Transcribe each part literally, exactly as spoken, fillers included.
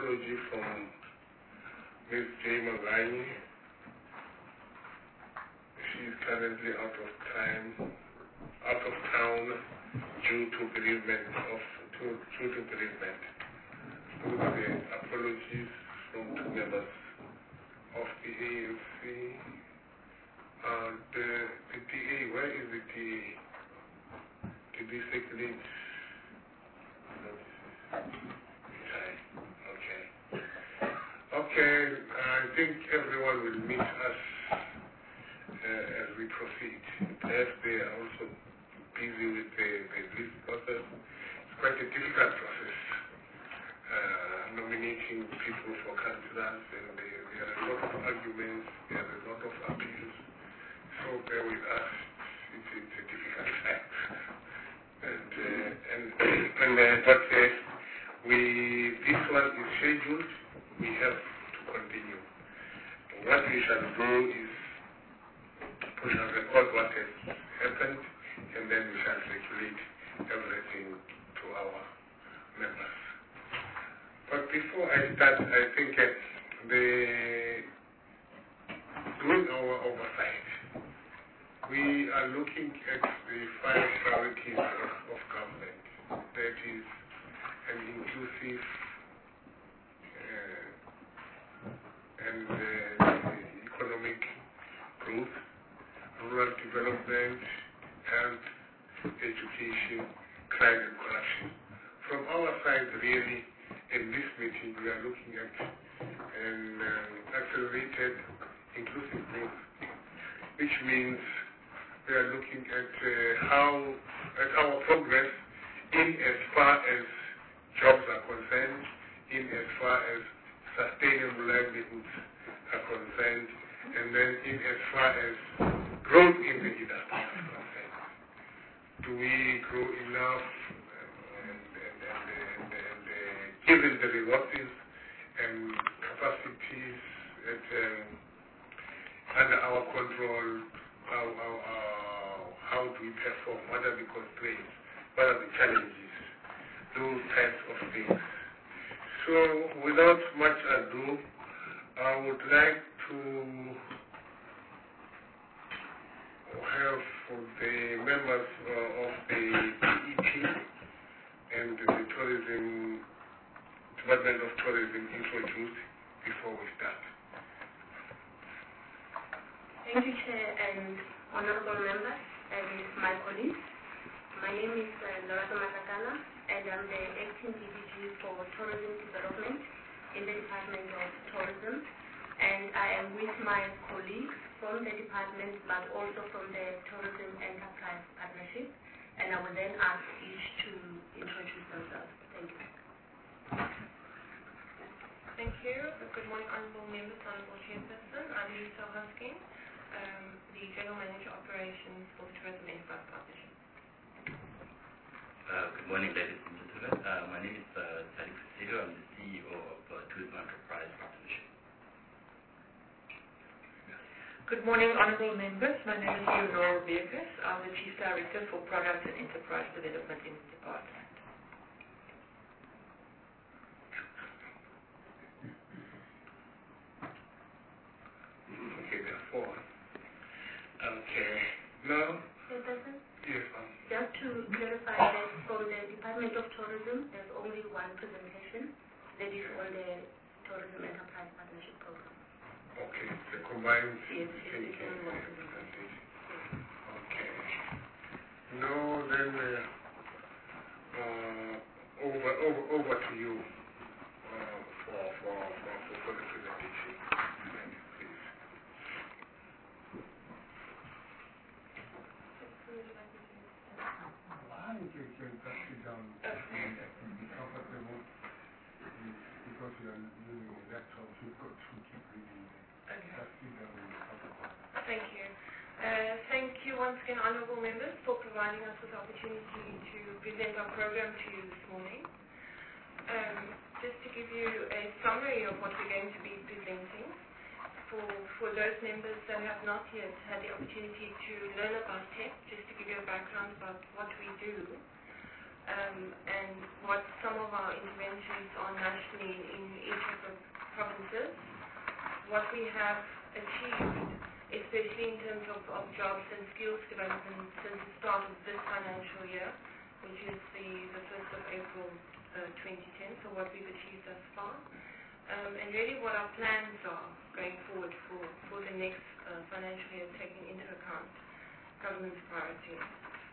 apology from Miz J. Magani. She is currently out of time, out of town due to bereavement of due, due to bereavement. So the apologies from two members of the A N C. Uh, the, the D A, where is the D A? Did we circulate? Okay. Okay, I think everyone will meet us uh, as we proceed. Perhaps they are also busy with the, the list process. It's quite a difficult process, uh, nominating people for councillors, and there, there are a lot of arguments, there are a lot of appeals. So bear with us, it's, it's a difficult time. And, uh, and, and uh, but uh, we, this one is scheduled, we have to continue. What we shall do is we shall record what has happened, and then we shall circulate everything to our members. But before I start, I think uh, the, during our oversight, we are looking at the five priorities of, of government. That is an inclusive uh, and uh, economic growth, rural development, health, education, crime and corruption. From our side, really, in this meeting, we are looking at an um, accelerated inclusive growth, which means we are looking at uh, how, at our progress in as far as jobs are concerned, in as far as sustainable livelihoods are concerned, and then in as far as growth in the industry is concerned. Do we grow enough, and, and, and, and, and uh, given the resources and capacities at, um, under our control, how, how, how, how do we perform, what are the constraints, what are the challenges, those types of things. So without much ado, I would like to have the members uh, of the D E T and the Tourism, Department of Tourism introduced before we start. Thank you, Chair and honorable members and my colleagues. My name is uh, Lorato Matakala, and I'm the acting D D G for Tourism Development in the Department of Tourism. And I am with my colleagues from the department, but also from the Tourism Enterprise Partnership. And I will then ask each to introduce themselves. Thank you. Thank you. Good morning, honorable members, honorable chairperson. I'm Lisa Hosking, um, the General Manager Operations for the Tourism Enterprise Partnership. Uh, good morning, ladies and gentlemen. Uh, my name is uh, Tariq Presidio. I'm the C E O of uh, Tourism Enterprise Partnership. Good morning, honorable members. My name is Leonora Beerkus. I'm the Chief Director for Product and Enterprise Development in the department. Okay, there are four. Okay. Now? Yes, ma'am. Just to clarify that from the Department of Tourism, there's only one presentation that is on the Tourism Enterprise Partnership Program. Okay, the combined Yes, thinking. it's only one presentation. Okay. No, then uh, uh, over, over, over to you uh, for, for, for, for the presentation. Thank you, please. I think you can sit down and be comfortable because you are using a laptop, you've got to keep reading. Okay. Just sit down and be comfortable. Thank you. Uh, thank you once again, honorable members, for providing us with the opportunity to present our program to you this morning. Um, just to give you a summary of what we're going to be presenting, for, for those members that have not yet had the opportunity to learn about T E P, just to give you a background about what we do. um, and what some of our interventions are nationally in each of the provinces. What we have achieved, especially in terms of, of jobs and skills development since the start of this financial year, which is the, the first of April uh, twenty ten, so what we've achieved thus far. Um, and really what our plans are going forward for, for the next uh, financial year, taking into account government's priorities.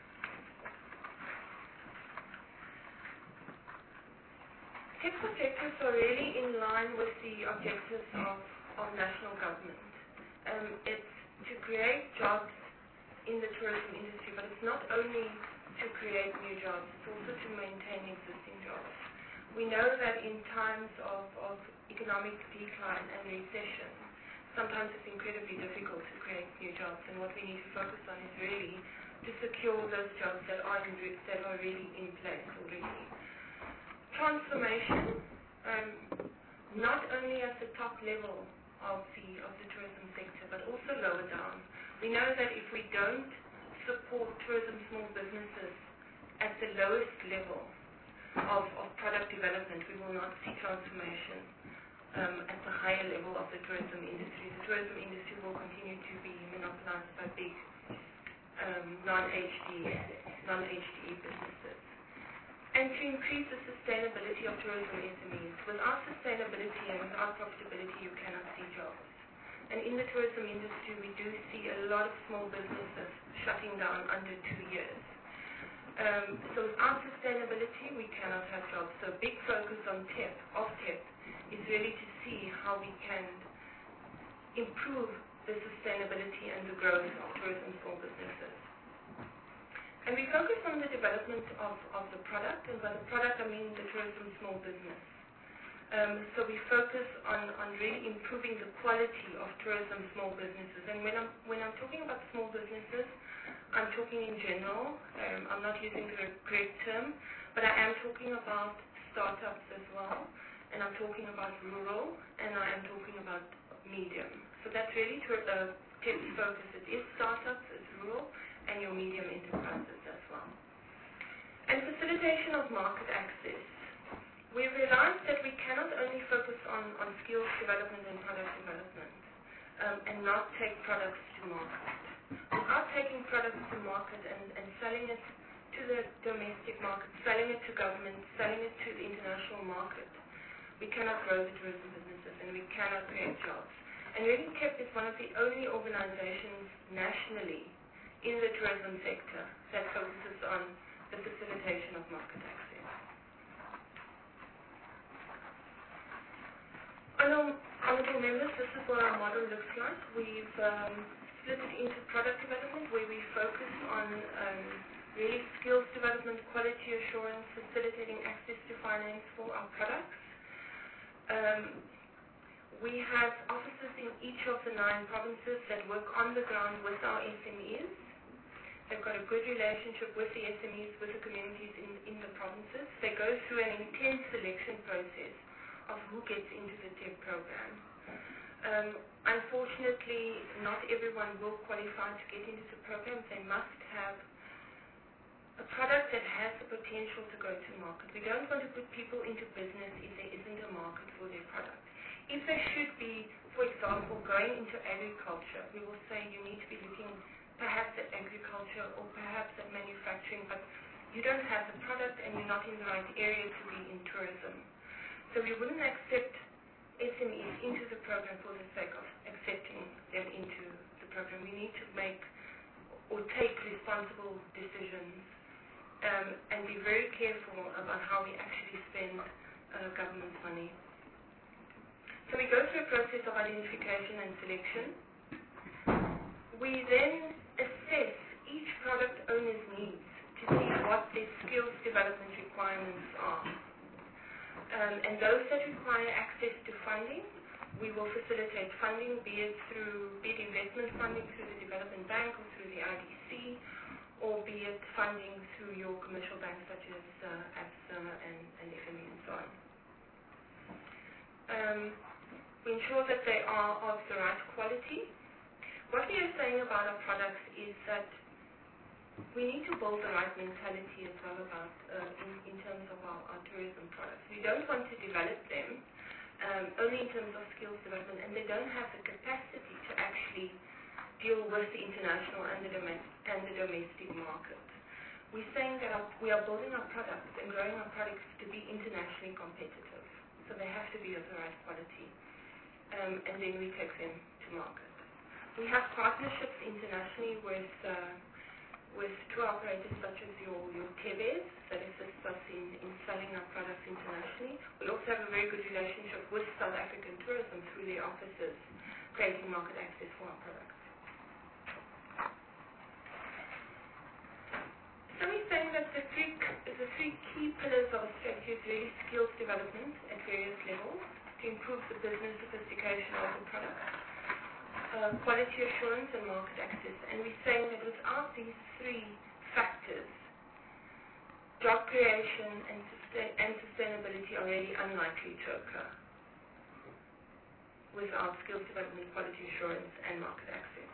T I P's objectives are really in line with the objectives of, of national government. Um, it's to create jobs in the tourism industry, but it's not only to create new jobs, it's also to maintain existing jobs. We know that in times of, of economic decline and recession, sometimes it's incredibly difficult to create new jobs, and what we need to focus on is really to secure those jobs that are, in, that are really in place already. Transformation, um, not only at the top level of the, of the tourism sector, but also lower down. We know that if we don't support tourism small businesses at the lowest level of, of product development, we will not see transformation um, at the higher level of the tourism industry. The tourism industry will continue to be monopolized by big um, non-H D E businesses. And to increase the sustainability of tourism S M Es. Without sustainability and without profitability, you cannot see jobs. And in the tourism industry, we do see a lot of small businesses shutting down under two years. Um, so without sustainability, we cannot have jobs. So a big focus on T I P, of T I P, is really to see how we can improve the sustainability and the growth of tourism small businesses. And we focus on the development of, of the product, and by the product I mean the tourism small business. Um, so we focus on, on really improving the quality of tourism small businesses. And when I'm, when I'm talking about small businesses, I'm talking in general. Um, I'm not using the correct term, but I am talking about startups as well, and I'm talking about rural, and I am talking about medium. So that's really to, uh, T I P's focus. It is startups, it's rural, and your medium enterprises as well. And facilitation of market access. We realized that we cannot only focus on, on skills development and product development um, and not take products to market. Without taking products to market and, and selling it to the domestic market, selling it to government, selling it to the international market, we cannot grow the tourism businesses and we cannot create jobs. And really T I P is one of the only organizations nationally in the tourism sector that focuses on the facilitation of market access. Honourable members, this is what our model looks like. We've um, split it into product development, where we focus on um, really skills development, quality assurance, facilitating access to finance for our products. Um, we have offices in each of the nine provinces that work on the ground with our S M Es. They've got a good relationship with the S M Es, with the communities in, in the provinces. They go through an intense selection process of who gets into the T I P program. Um, unfortunately, not everyone will qualify to get into the program. They must have a product that has the potential to go to market. We don't want to put people into business if there isn't a market for their product. If they should be, for example, going into agriculture, we will say you need to be looking perhaps at agriculture or perhaps at manufacturing, but you don't have the product and you're not in the right area to be in tourism. So we wouldn't accept S M Es into the program for the sake of accepting them into the program. We need to make or take responsible decisions um, and be very careful about how we actually spend uh, government money. So we go through a process of identification and selection. We then assess each product owner's needs to see what their skills development requirements are. Um, and those that require access to funding, we will facilitate funding, be it through be it investment funding through the Development Bank or through the I D C, or be it funding through your commercial banks such as uh, A B S A and, and F N B and so on. Um, we ensure that they are of the right quality. What we are saying about our products is that we need to build the right mentality as well about uh, in, in terms of our, our tourism products. We don't want to develop them um, only in terms of skills development, and they don't have the capacity to actually deal with the international and the, dom- and the domestic market. We're saying that our, we are building our products and growing our products to be internationally competitive. So they have to be of the right quality. Um, and then we take them to market. We have partnerships internationally with uh, with tour operators such as your, your Tevez that assist us in, in selling our products internationally. We also have a very good relationship with South African tourism through their offices, creating market access for our products. So we're saying that the three, the three key pillars of a strategy is really skills development at various levels to improve the business sophistication of the product, uh, quality assurance and market access. And we're saying that without these three factors, job creation and, sustain, and sustainability are really unlikely to occur without skills development, quality assurance and market access.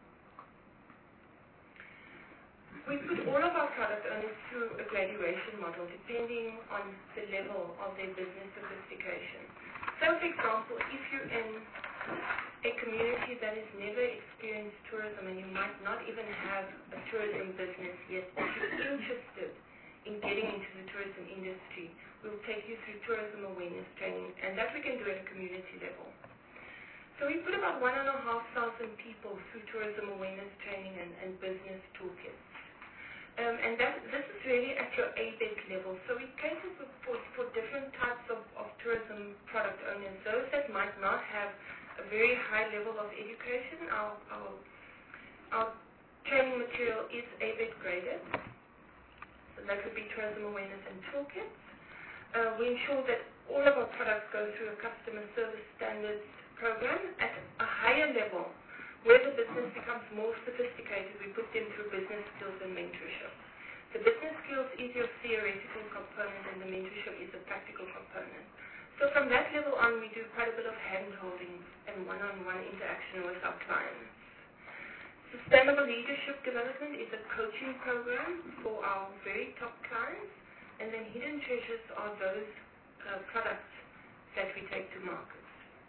We put all of our product owners through a graduation model depending on the level of their business sophistication. So, for example, if you're in a community that has never experienced tourism and you might not even have a tourism business yet, but you're interested in getting into the tourism industry, we'll take you through tourism awareness training, and that we can do at a community level. So we put about one and a half thousand people through tourism awareness training and, and business toolkits. Um, and that, this is really at your A B E C level. So we cater for, for, for different types of, of tourism product owners. Those that might not have a very high level of education, our, our, our training material is A B E C graded. So that would be tourism awareness and toolkits. Uh, we ensure that all of our products go through a customer service standards program at a higher level. Where the business becomes more sophisticated, we put them through business skills and mentorship. The business skills is your theoretical component and the mentorship is a practical component. So from that level on, we do quite a bit of hand-holding and one-on-one interaction with our clients. Sustainable leadership development is a coaching program for our very top clients, and then hidden treasures are those uh, products that we take to market.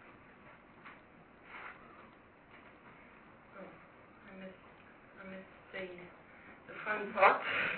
The, the fun part.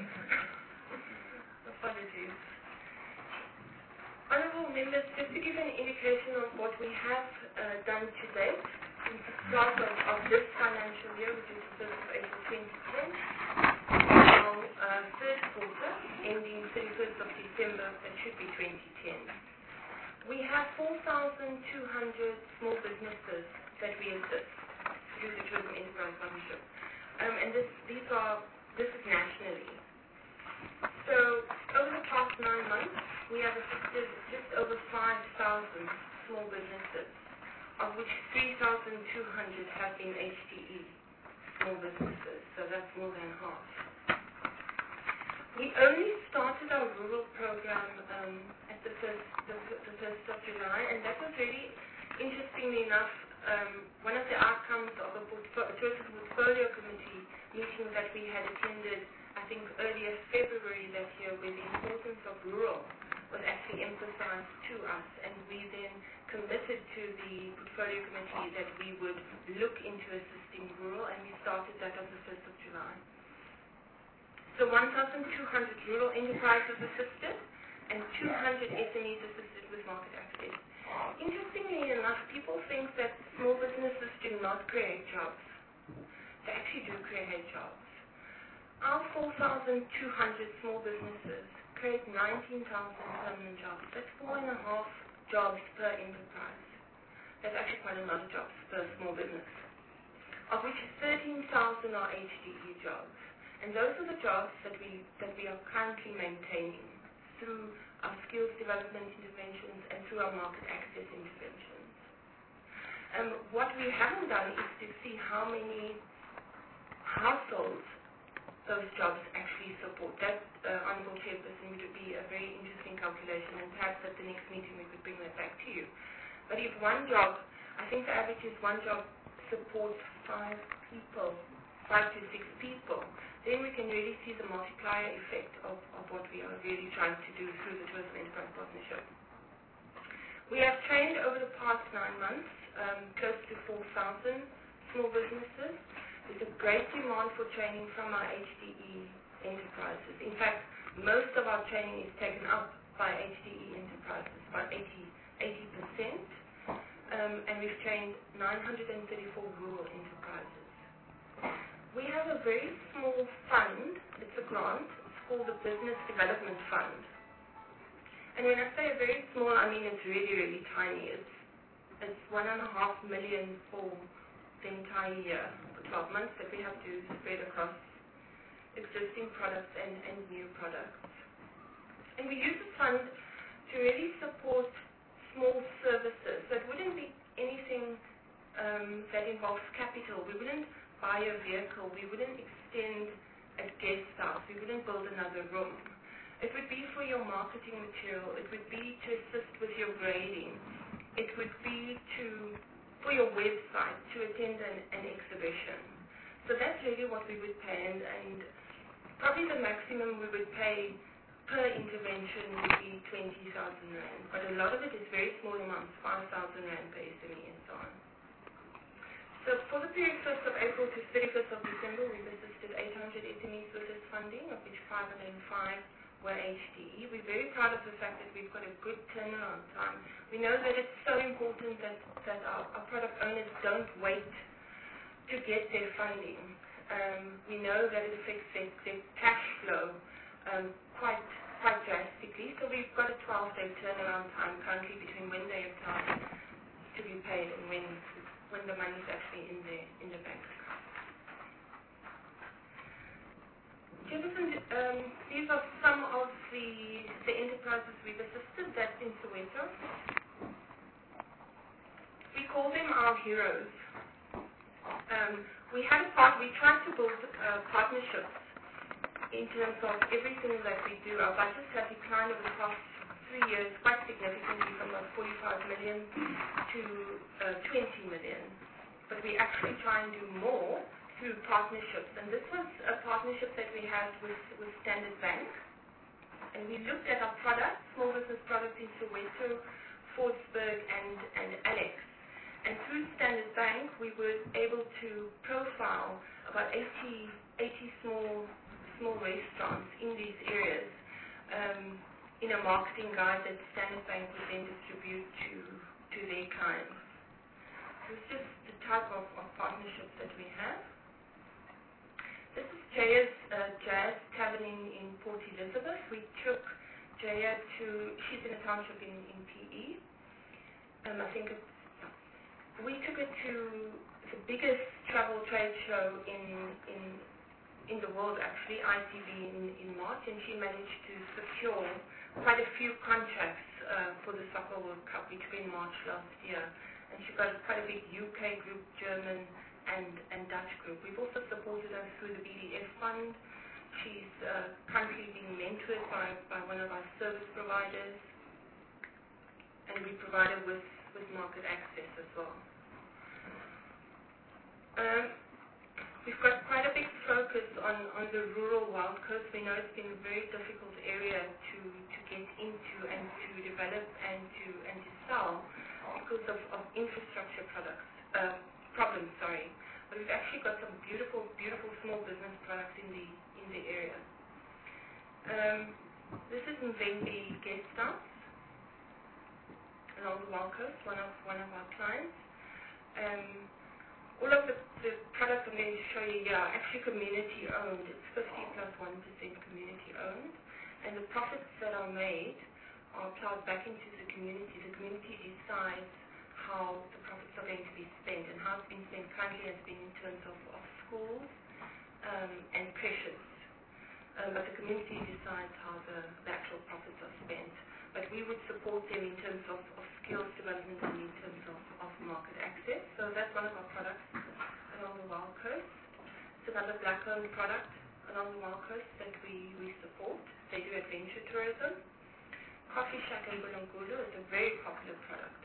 Apologies. Honourable members, just to give an indication of what we have uh, done to date since the start of, of this financial year, which is the first of April twenty ten, our uh, third quarter, ending thirty-first of December, that should be twenty ten. We have four thousand two hundred small businesses that we assist through the Tourism Enterprise Partnership. Um, and this, these are, this is nationally. So, over the past nine months, we have assisted just over five thousand small businesses, of which three thousand two hundred have been H D E small businesses, so that's more than half. We only started our rural program um, at the first, the, the first of July, and that was really, interestingly enough, Um, one of the outcomes of a portfolio, tourism portfolio committee meeting that we had attended, I think earlier February that year, where the importance of rural was actually emphasized to us, and we then committed to the portfolio committee that we would look into assisting rural, and we started that on the first of July. So one thousand two hundred rural enterprises assisted, and two hundred S M Es assisted with market access. Interestingly enough, people think that small businesses do not create jobs. They actually do create jobs. Our four thousand two hundred small businesses create nineteen thousand permanent jobs. That's four and a half jobs per enterprise. That's actually quite a lot of jobs per small business, of which thirteen thousand are H D E jobs. And those are the jobs that we, that we are currently maintaining through our skills development interventions and through our market access interventions. Um, what we haven't done is to see how many households those jobs actually support. That, uh, Honourable Chairperson, would be a very interesting calculation, and perhaps at the next meeting we could bring that back to you. But if one job, I think the average is one job supports five people, five to six people, then we can really see the multiplier effect of, of what we are really trying to do through the Tourism Enterprise Partnership. We have trained over the past nine months um, close to four thousand small businesses. There's a great demand for training from our H D E enterprises. In fact, most of our training is taken up by H D E enterprises, about eighty percent. Um, and we've trained nine hundred thirty-four rural enterprises. We have a very small fund. It's a grant. It's called the Business Development Fund. And when I say very small, I mean it's really, really tiny. It's it's one and a half million for the entire year, for twelve months, that we have to spread across existing products and, and new products. And we use the fund to really support small services. So it wouldn't be anything um, that involves capital. We wouldn't buy a vehicle. We wouldn't extend a guest house. We wouldn't build another room. It would be for your marketing material. It would be to assist with your grading. It would be to for your website, to attend an, an exhibition. So that's really what we would pay, and, and probably the maximum we would pay per intervention would be twenty thousand rand. But a lot of it is very small amounts, five thousand rand per S M E and so on. So for the period first of April to thirty-first of December, we've assisted eight hundred S M Es with this funding, of which five hundred five were H D E. We're very proud of the fact that we've got a good turnaround time. We know that it's so important that, that our, our product owners don't wait to get their funding. Um, we know that it affects their, their cash flow um, quite quite drastically. So we've got a twelve-day turnaround time currently between when they apply to be paid and when when the money is actually in the in the bank. Jefferson, um, these are some of the, the enterprises we've assisted. That's in Soweto. We call them our heroes. Um, we had a part, we tried to build uh, partnerships in terms of everything that we do. Our budgets have declined over the past three years quite significantly from about forty-five million to uh, twenty million. But we actually try and do more through partnerships, and this was a partnership that we had with, with Standard Bank, and we looked at our products, small business products in Soweto, Fordsburg, and, and Alex, and through Standard Bank we were able to profile about eighty, eighty small, small restaurants in these areas um, in a marketing guide that Standard Bank would then distribute to, to their clients. So it's just the type of, of partnerships that we have. This is Jaya's uh, Jazz Tavern in, in Port Elizabeth. We took Jaya to, she's in a township in, in P E. Um, I think it's, we took her to the biggest travel trade show in, in, in the world actually, I T B in, in March, and she managed to secure quite a few contracts uh, for the Soccer World Cup, which was in March last year. And she got quite a big U K group, German, and, and Dutch group. We've also supported her through the B D F fund. She's uh, currently being mentored by, by one of our service providers, and we provide her with, with market access as well. Um, we've got quite a big focus on, on the rural Wild Coast. We know it's been a very difficult area to, to get into and to develop and to, and to sell because of, of infrastructure products. Uh, problems, sorry. But we've actually got some beautiful, beautiful small business products in the in the area. Um, this is Mvembe Guest House along the Wild Coast, one of one of our clients. Um, all of the, the products I'm going to show you here are actually community owned. It's fifty plus one percent community owned, and the profits that are made are plowed back into the community. The community decides how the profits are going to be spent, and how it's been spent currently has been in terms of, of schools um, and creches. Um, but the community decides how the, the actual profits are spent. But we would support them in terms of, of skills development and in terms of, of market access. So that's one of our products along the Wild Coast. It's another black-owned product along the Wild Coast that we, we support. They do adventure tourism. Coffee Shack in Bulungulu is a very popular product.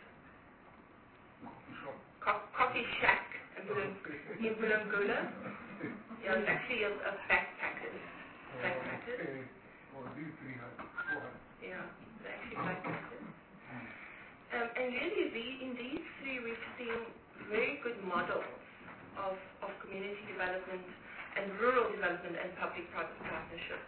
Co- Coffee Shack in Bulungulu Yeah, it's actually a, a backpackers. Backpackers. Okay. Well, these three hundred, four hundred. Yeah, they're actually backpackers. Um, and really, the, in these three, we've seen very good models of, of community development and rural development and public-private partnerships.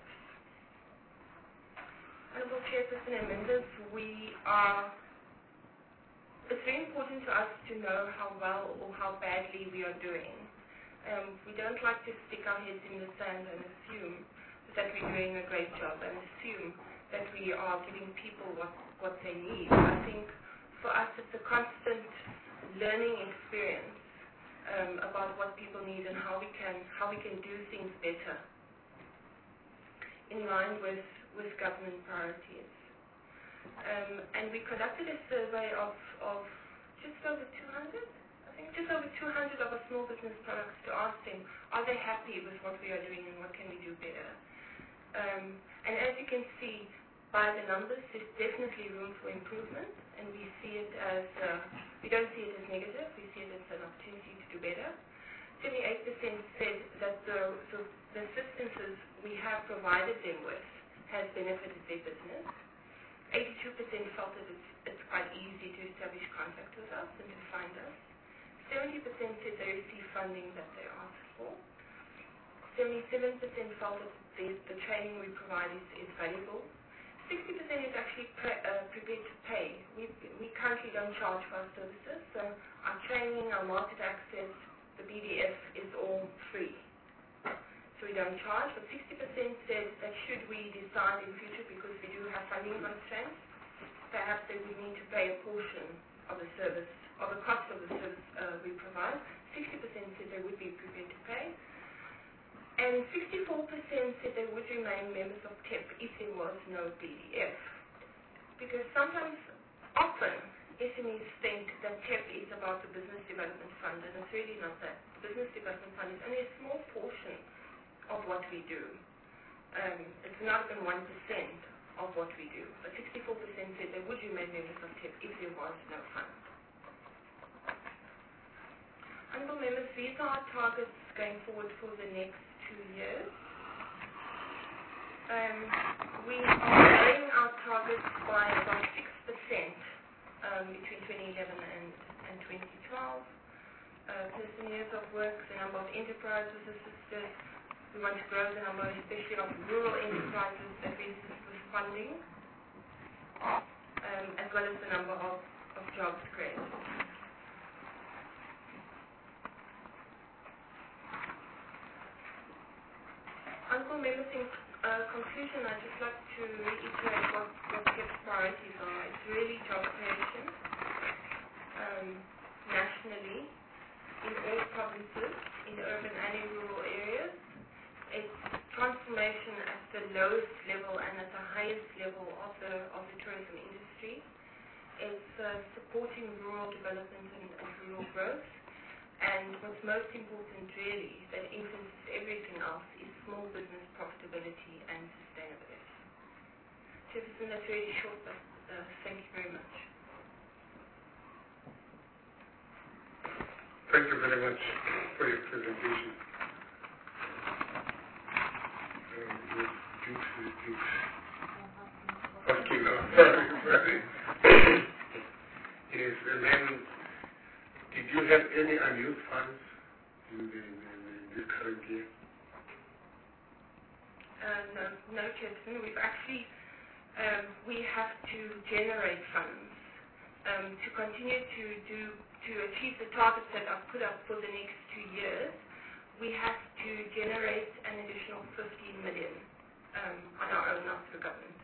Honourable Chairperson and members, we are, it's very important to us to know how well or how badly we are doing. Um, we don't like to stick our heads in the sand and assume that we're doing a great job and assume that we are giving people what, what they need. I think for us it's a constant learning experience um, about what people need and how we can how we can do things better in line with, with government priorities. Um, and we conducted a survey of, of just over two hundred, I think just over two hundred of our small business products to ask them, are they happy with what we are doing and what can we do better? Um, and as you can see by the numbers, there's definitely room for improvement, and we see it as, uh, we don't see it as negative, we see it as an opportunity to do better. seventy-eight percent said that the, the, the assistances we have provided them with has benefited their business. eighty-two percent felt that it's, it's quite easy to establish contact with us and to find us. seventy percent said they receive funding that they asked for. seventy-seven percent felt that the, the training we provide is, is valuable. sixty percent is actually pre, uh, prepared to pay. We, we currently don't charge for our services, so our training, our market access, the B D F is all free. So we don't charge, but sixty percent said that should we decide in future, because we do have funding constraints, perhaps they would need to pay a portion of the service, of the cost of the service uh, we provide. sixty percent said they would be prepared to pay. And sixty-four percent said they would remain members of T E P if there was no B D F. Because sometimes, often, S M Es think that T E P is about the Business Development Fund, and it's really not that. The Business Development Fund is only a small portion of what we do. Um, it's not even one percent of what we do. But sixty-four percent said they would remain members of T E P if there was no fund. Honourable members, these are our targets going forward for the next two years. Um, we are growing our targets by about six percent um, between twenty eleven and, and twenty twelve. Uh, person years of work, the number of enterprises assisted. We want to grow the number, especially of rural enterprises that we assist with funding, um, as well as the number of, of jobs created. Honourable members, in uh, conclusion, I'd just like to reiterate what, what T E P's priorities are. It's really job creation um, nationally, in all provinces, in urban and in rural areas. It's transformation at the lowest level and at the highest level of the, of the tourism industry. It's uh, supporting rural development and, and rural growth. And what's most important really, that influences everything else, is small business profitability and sustainability. Chairperson, that's really short, but uh, thank you very much. Thank you very much for your presentation. Okay, no, sorry, sorry. Yes, and then, did you have any unused funds in, the, in, the, in this current year? Uh, no, no, Chairperson. We've actually, um, we have to generate funds um, to continue to do, to achieve the targets that I've put up for the next two years. We have to generate an additional fifteen million um, on our own after government.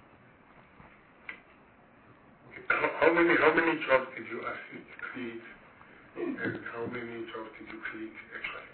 Okay. How, how many how many jobs did you actually create, and how many jobs did you create actually?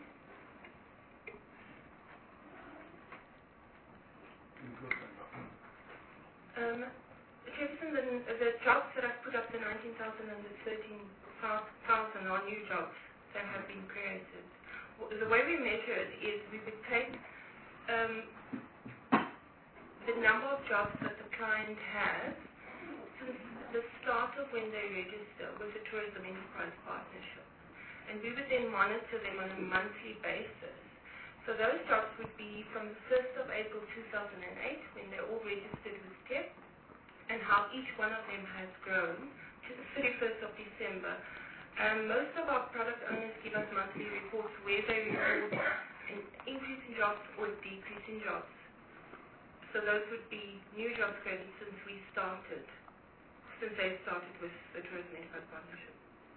Um, Chairperson, the, the jobs that I've put up, the nineteen thousand and the thirteen thousand are new jobs that have been created. The way we measure it is we would take um, the number of jobs that the client has since the start of when they register with the Tourism Enterprise Partnership. And we would then monitor them on a monthly basis So those jobs would be from the first of April two thousand eight, when they all registered with T E P, and how each one of them has grown to the thirty-first of December. Um, most of our product owners give us monthly reports where they report an increase in jobs or a decrease in jobs. So those would be new jobs created since we started, since they started with the Tourism Enterprise Partnership.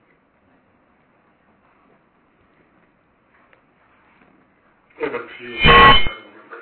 Over to you, honorable members.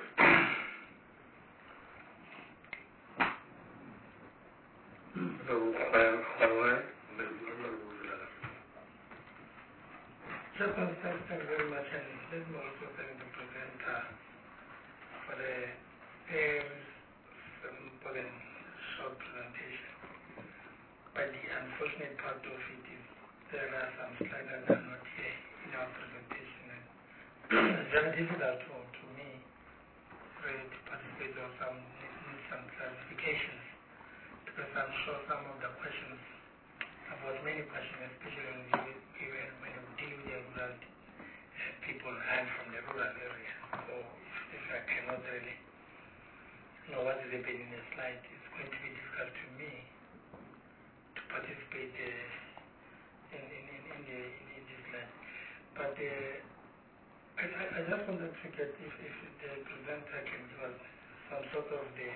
Chairman, thank thank you very much, and let me also thank the presenter for the very simple and short presentation. But the unfortunate part of it is there are some slides that are not here in our presentation, and it's very difficult to, to me really to participate or some need some clarifications, because I'm sure some of the questions, about many questions, especially when we, when, when we deal with the rural uh, people and from the rural area. So if, if I cannot really know what is happening in the slide, it's going to be difficult to me to participate uh, in, in, in, in, the, in, in this slide. But uh, I, I, I just wanted to get if, if the presenter can give us some sort of the,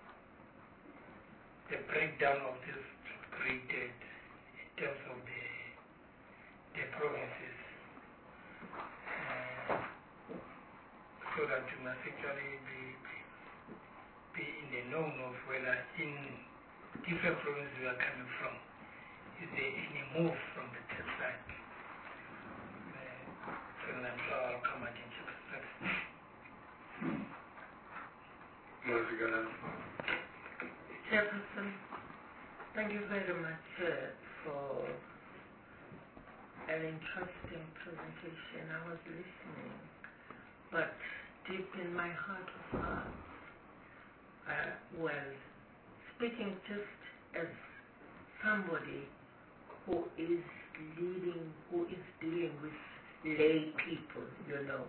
the breakdown of this graded in terms of the, the provinces, uh, so that you must actually be, be, be in the know of whether in different provinces you are coming from, is there any move from the test side? Uh, so I'm sure I'll come at it. Chairperson, thank you very much uh, for an interesting presentation. I was listening, but deep in my heart of hearts, uh, well, speaking just as somebody who is leading, who is dealing with lay people, you know.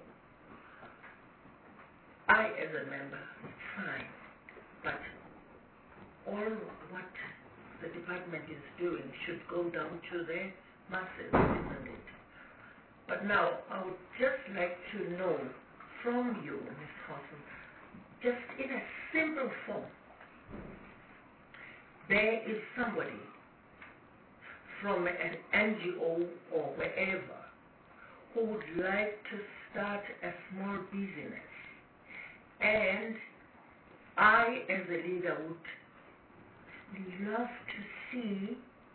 I, as a member, fine, but all what the department is doing should go down to the masses, isn't it? But now, I would just like to know from you, Miz Fossum, just in a simple form, there is somebody from an N G O or wherever who would like to start a small business, and I, as a leader, would love to see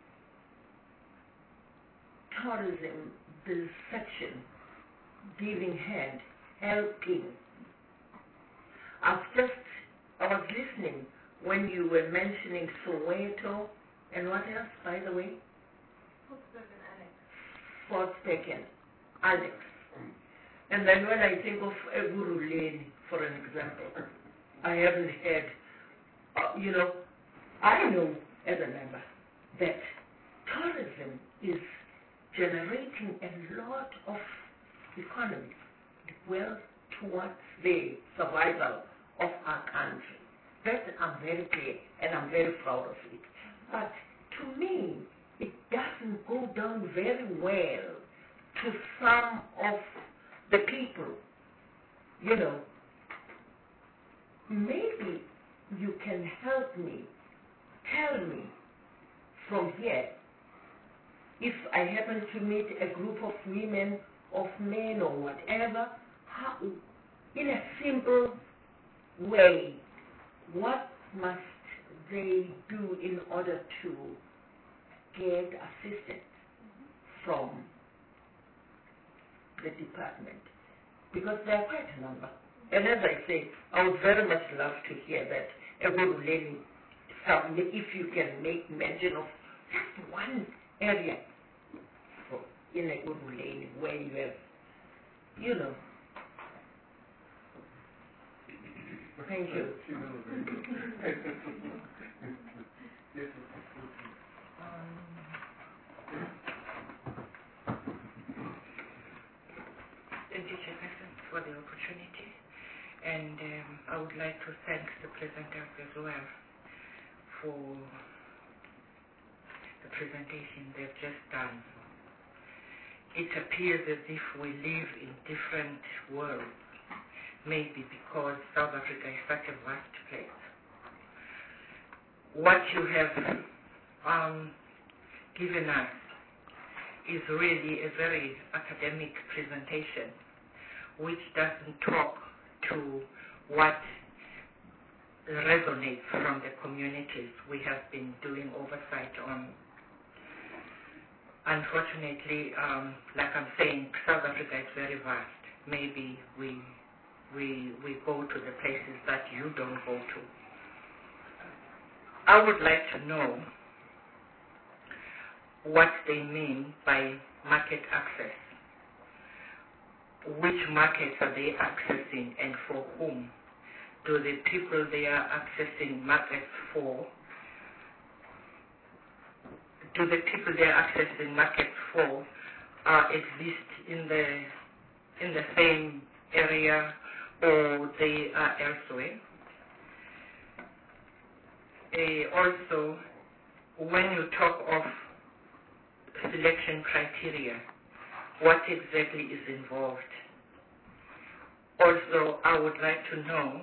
tourism, the section, giving hand, helping. I've just, I was listening when you were mentioning Soweto, and what else, by the way? Fort Specken, Alex. And then when I think of Ekurhuleni, for an example, I haven't heard, uh, you know, I know as a member that tourism is generating a lot of economy, wealth towards the survival of our country. That I'm very clear and I'm very proud of it. But to me, it doesn't go down very well to some of the people. You know, maybe you can help me, tell me from here, if I happen to meet a group of women, of men or whatever, how, in a simple way, what must they do in order to get assistance from the department? Because there are quite a number. And as I say, I would very much love to hear that Ekurhuleni, if you can make mention of just one area in Ekurhuleni where you have, you know. Thank you. Thank you, Chairperson, for the opportunity. opportunity. And um, I would like to thank the presenters as well for the presentation they've just done. It appears as if we live in different worlds, maybe because South Africa is such a vast place. What you have um, given us is really a very academic presentation, which doesn't talk to what resonates from the communities we have been doing oversight on. Unfortunately, um, like I'm saying, South Africa is very vast. Maybe we, we, we go to the places that you don't go to. I would like to know what they mean by market access. Which markets are they accessing and for whom? Do the people they are accessing markets for, do the people they are accessing markets for uh, exist in the, in the same area or they are elsewhere? Uh, also, when you talk of selection criteria, what exactly is involved? Also, I would like to know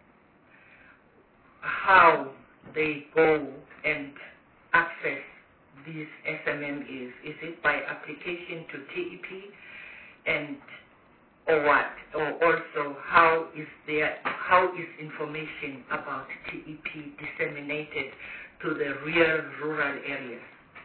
how they go and access these S M M Es. Is it by application to T E P and or what? Or also, how is there, how is information about T E P disseminated to the real rural areas?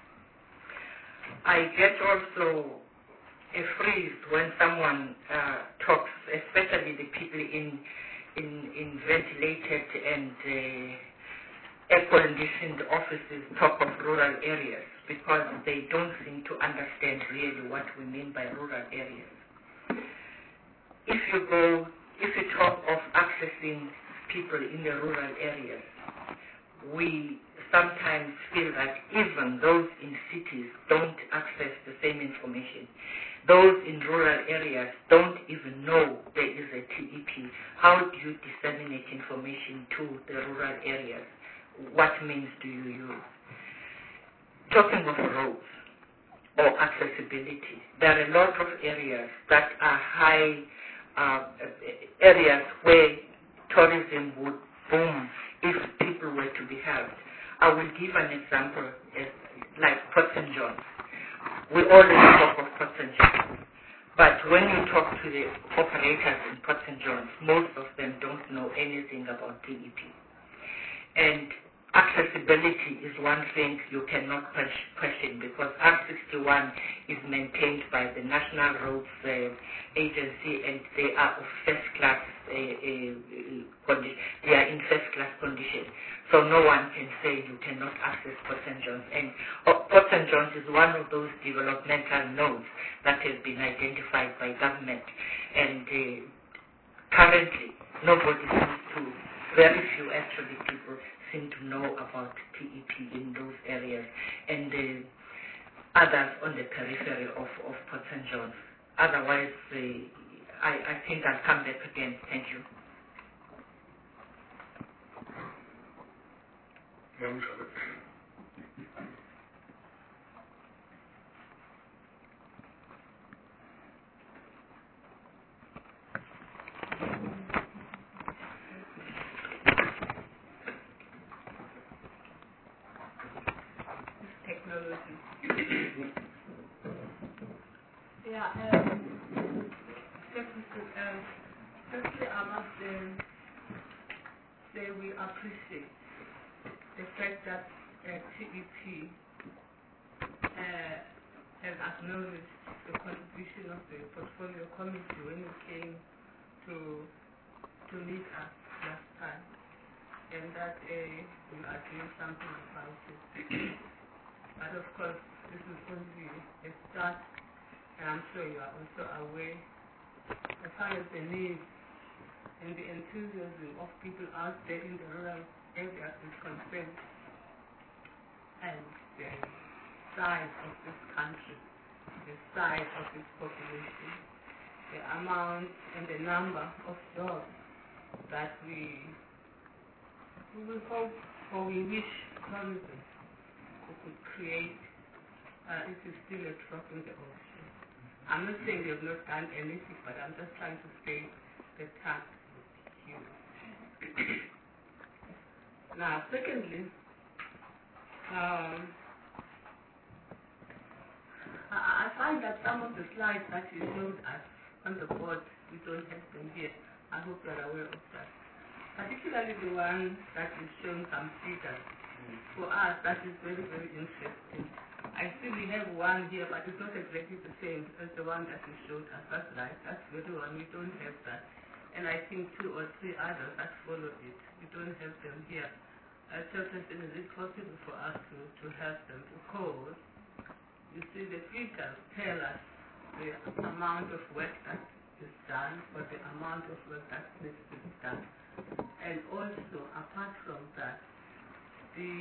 I get also a freeze when someone uh, talks, especially the people in in, in ventilated and uh, air-conditioned offices talk of rural areas because they don't seem to understand really what we mean by rural areas. If you go, if you talk of accessing people in the rural areas, we sometimes feel that even those in cities don't access the same information. Those in rural areas don't even know there is a T E P. How do you disseminate information to the rural areas? What means do you use? Talking of roads or accessibility, there are a lot of areas that are high uh, areas where tourism would boom if people were to be helped. I will give an example, as, like Port Saint John. We always talk of Port Saint John, but when you talk to the operators in Port Saint John, most of them don't know anything about T E P. And accessibility is one thing you cannot question because R sixty-one is maintained by the National Roads uh, Agency and they are of first class uh, uh, condition. They are in first class condition. So no one can say you cannot access Port Saint John's. And uh, Port Saint John's is one of those developmental nodes that has been identified by government. And uh, currently, nobody seems to, very few actually people seem to know about T E P in those areas. And uh, others on the periphery of, of Port Saint John's. Otherwise, uh, I, I think I'll come back again. Thank you. Technology. Yeah, um, um, firstly, I must um, say we appreciate the fact that uh, T E P uh, has acknowledged the contribution of the portfolio committee when it came to to meet us last time, and that uh, we are doing something about it. But of course, this is only a start, and I'm sure you are also aware as far as the needs and the enthusiasm of people out there in the rural areas is concerned, and the size of this country, the size of its population, the amount and the number of jobs that we, we hope or we wish tourism could create. Uh, it is still a drop in the ocean. I'm not saying they've not done anything, but I'm just trying to say the task is huge. Now, secondly, um, I, I find that some of the slides that you showed us on the board, we don't have them here. I hope you're aware of that. Particularly the one that is showing some figures. For us, that is very, very interesting. I see we have one here, but it's not exactly the same as the one that you showed us. That's right. That's the other one. We don't have that. And I think two or three others that follow it. We don't have them here. Uh, Chairperson, is it possible for us to, to have them? Because, you see, the figures tell us the amount of work that is done or the amount of work that needs to be done. And also, apart from that, the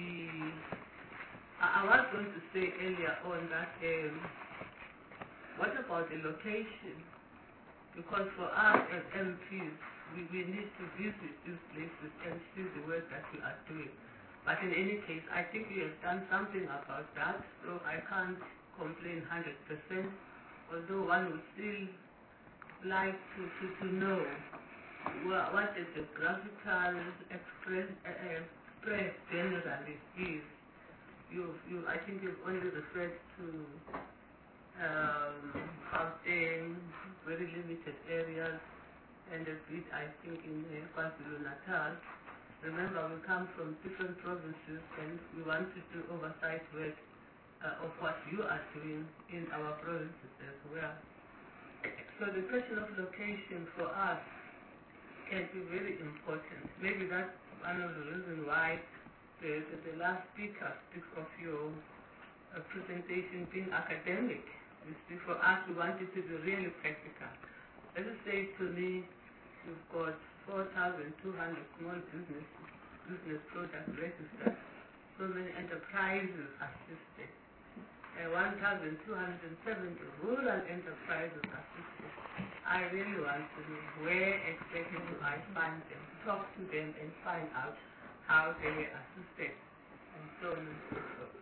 I was going to say earlier on that um, what about the location? Because for us as M Ps, we, we need to visit these places and see the work that we are doing. But in any case, I think we have done something about that, so I can't complain one hundred percent, although one would still like to, to, to know what, what the geographical express, uh, express generally is. You, you, I think you've only referred to um, Gauteng, very limited areas, and a bit, I think, in uh, KwaZulu-Natal. Remember, we come from different provinces, and we want to do oversight work uh, of what you are doing in our provinces as well. So the question of location for us can be very important. Maybe that's one of the reasons why The, the, the last speaker speaks of your uh, presentation being academic. You see, for us, we want it to be really practical. Let us say to me, you've got four thousand two hundred small businesses, business products registered, so many enterprises assisted, uh, one thousand two hundred seventy rural enterprises assisted. I really want to know where exactly do I find them, talk to them and find out how they were assisted, and so on and so forth.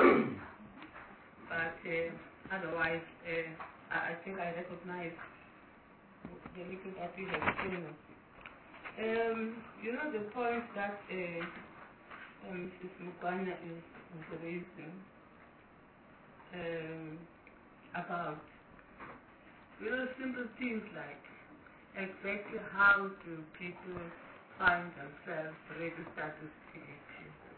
But uh, otherwise, uh, I, I think I recognize the little that you have shown us. Um, you know the point that uh, uh, Missus Mugwana is raising um, about, you know, simple things like exactly how do people find themselves registered with T A P.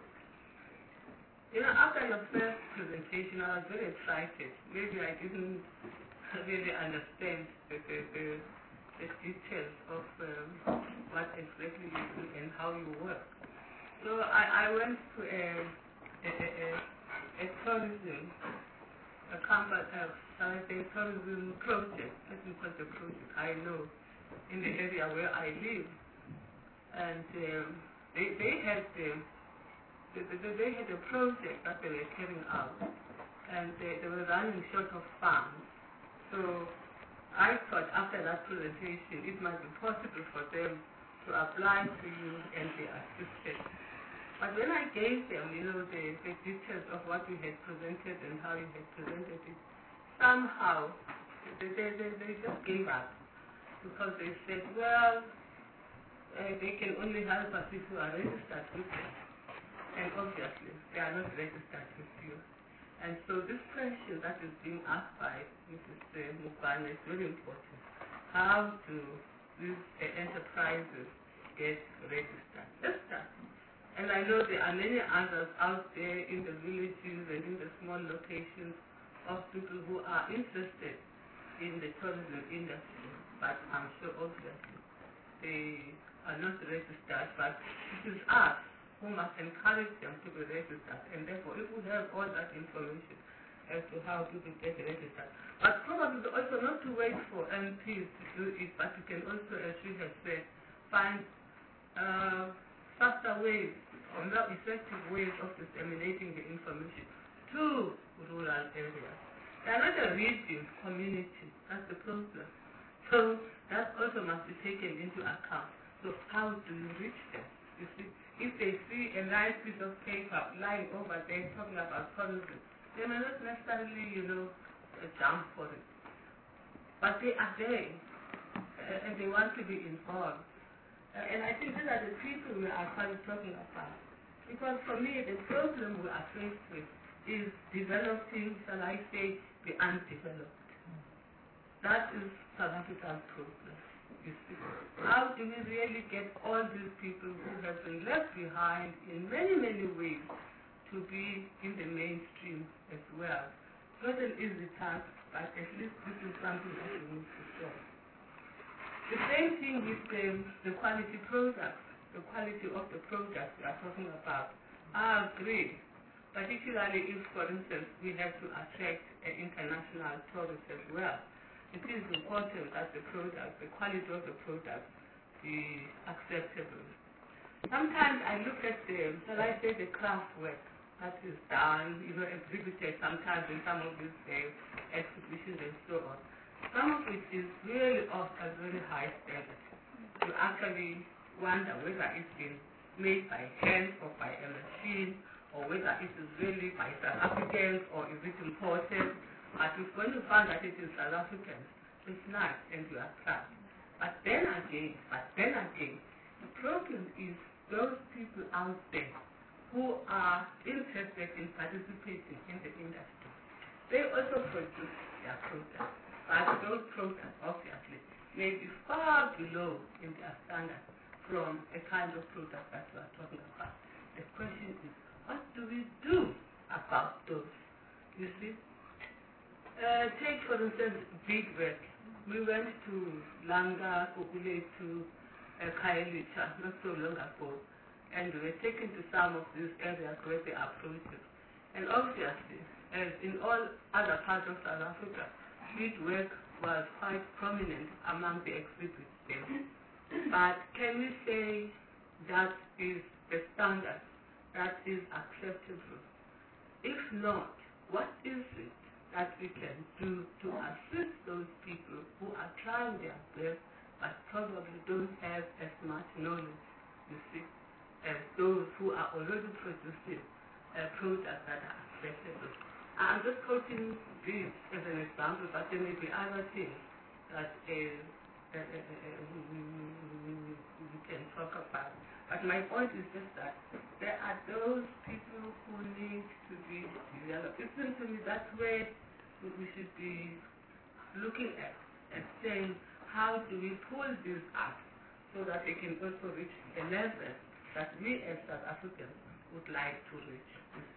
You know, after your first presentation, I was very excited. Maybe I didn't really understand the, the, the, the details of um, what exactly you do and how you work. So I, I went to a, a, a, a tourism, a company, uh, shall I say, tourism project, let me call it a project, I know, in the area where I live. And um, they, they had um, they, they, they had a project that they were carrying out, and they, they were running short of funds. So I thought after that presentation, it might be possible for them to apply to you and be assisted. But when I gave them, you know, the, the details of what you had presented and how you had presented it, somehow they, they, they, they just gave up, because they said, well, Uh, they can only help us if you are registered with them. And obviously, they are not registered with you. And so this question that is being asked by Missus Mugwana is very important. How do these uh, enterprises get registered? Just that. And I know there are many others out there in the villages and in the small locations of people who are interested in the tourism industry. But I'm sure obviously they are not registered, but it is us who must encourage them to be registered. And therefore, if we have all that information as to how people get registered, but probably also not to wait for M Ps to do it, but we can also, as we have said, find uh, faster ways or more effective ways of disseminating the information to rural areas. They are not a reading community, that's the problem. So that also must be taken into account. So how do you reach them? You see, if they see a nice piece of paper lying over there talking about tourism, they may not necessarily, you know, uh, jump for it. But they are there, uh, and they want to be involved. Uh, and I think these are the people we are actually talking about. Because for me, the problem we are faced with is developing, shall I say, the undeveloped. That is South Africa's problem, you see. How do we really get all these people who have been left behind in many, many ways to be in the mainstream as well? It's not an easy task, but at least this is something that we need to solve. The same thing with the, the quality products, the quality of the products we are talking about. I agree, particularly if, for instance, we have to attract uh, international tourists as well. It is important that the product, the quality of the product be acceptable. Sometimes I look at the, shall I say, the craft work that is done, you know, exhibited sometimes in some of these uh, exhibitions and so on. Some of it is really of a very high standard. You actually wonder whether it's been made by hand or by a machine, or whether it is really by South Africans or is it imported. But if when you find that it is South Africans, it's nice and you are proud. But then again, but then again, the problem is those people out there who are interested in participating in the industry. They also produce their products, but those products obviously may be far below in their standard from the kind of product that we are talking about. The question is, what do we do about those? You see? Uh, take, for instance, beadwork. We went to Langa, Kukule, to uh, Khayelitsha not so long ago, and we were taken to some of these areas where they are produced. And obviously, as in all other parts of South Africa, beadwork was quite prominent among the exhibits there. But can we say that is the standard that is acceptable? If not, what is it that we can do to assist those people who are trying their best but probably don't have as much knowledge, you see, as those who are already producing uh, products that are acceptable? I'm just quoting this as an example, but there may be other things that uh, uh, uh, uh, we, we, we can talk about. But my point is just that there are those people who need to be developed. It seems to me that's where we should be looking at and saying, how do we pull this up so that they can also reach the level that we as South Africans would like to reach.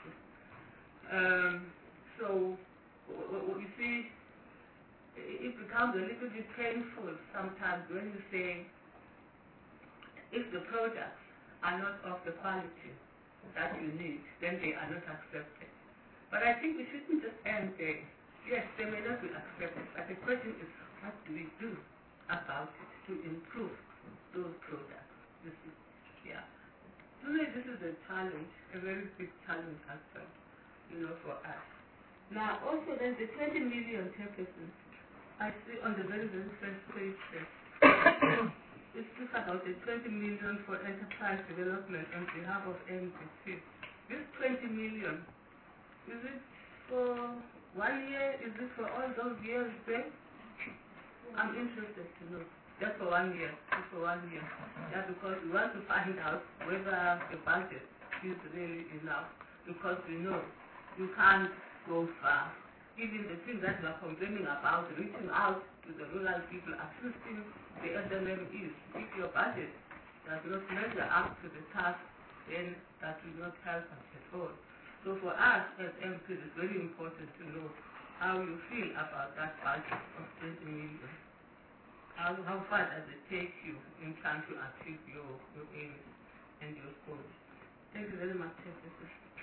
Um, so, you see, it becomes a little bit painful sometimes when you say, if the products are not of the quality that you need, then they are not accepted. But I think we shouldn't just end there. Yes, they may not be accepted, but the question is, what do we do about it to improve those products? You see, yeah. To me, this is a challenge, a very big challenge actually, you know, for us. Now, also then the twenty million purposes, I see on the very, very first page there, it speaks about the twenty million for enterprise development on behalf of N D C. This twenty million, is it for one year? Is it for all those years there? I'm interested to know. Just for one year. Just for one year. Yeah, because we want to find out whether the budget is really enough. Because we know you can't go far. Even the things that we are complaining about, reaching out to the rural people, assisting the S M M Es, if your budget does not measure up to the task, then that will not help us at all. So for us as M Ps, it's very important to know how you feel about that budget of twenty million. How, how far does it take you in trying to achieve your, your aims and your goals? Thank you very much, Professor.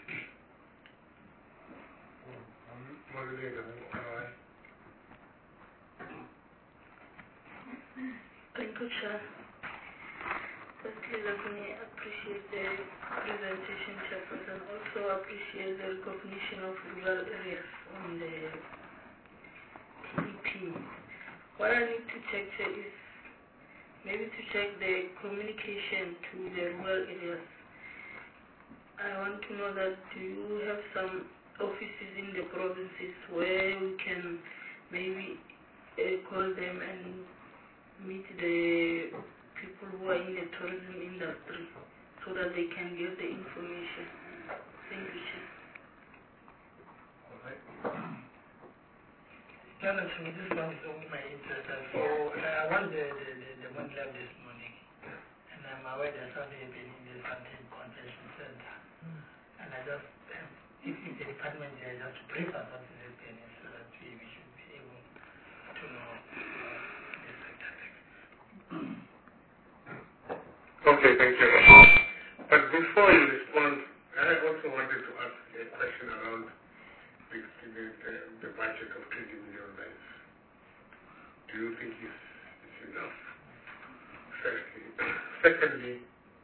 Thank you, Chair. Firstly, let me appreciate the presentation, Chairperson. Also appreciate the recognition of rural areas on the E P. what I need to check here is maybe to check the communication to the rural areas. I want to know that do you have some offices in the provinces where we can maybe uh, call them and meet the people who are in the tourism industry so that they can give the information. Thank you, Chair. Madam Chair, this one is of my interest. And so uh, I want the, the, the, the one left this morning, and I'm aware there's something happening in the Santin Convention Center. Mm. And I just, um, if, if the department there just to brief us what is happening so that we, we should be able to know uh, this sector. Okay, thank you. But before you respond, I also wanted to ask a question around the, the, the, the budget of twenty million rands. Do you think it's, it's enough? Firstly. Secondly,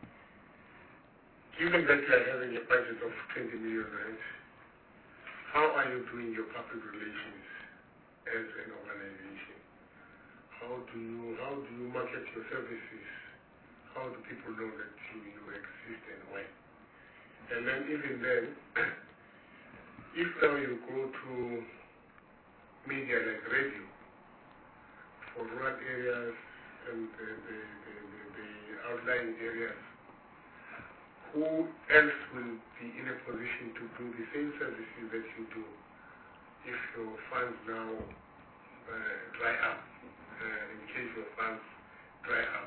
given that you are having a budget of twenty million rands, how are you doing your public relations as an organization? How do you, how do you market your services? How do people know that you, you exist and why? And then even then, if now you go to media like radio for rural areas and the, the, the, the, the outlying areas, who else will be in a position to do the same services that you do if your funds now uh, dry up, uh, in case your funds dry up?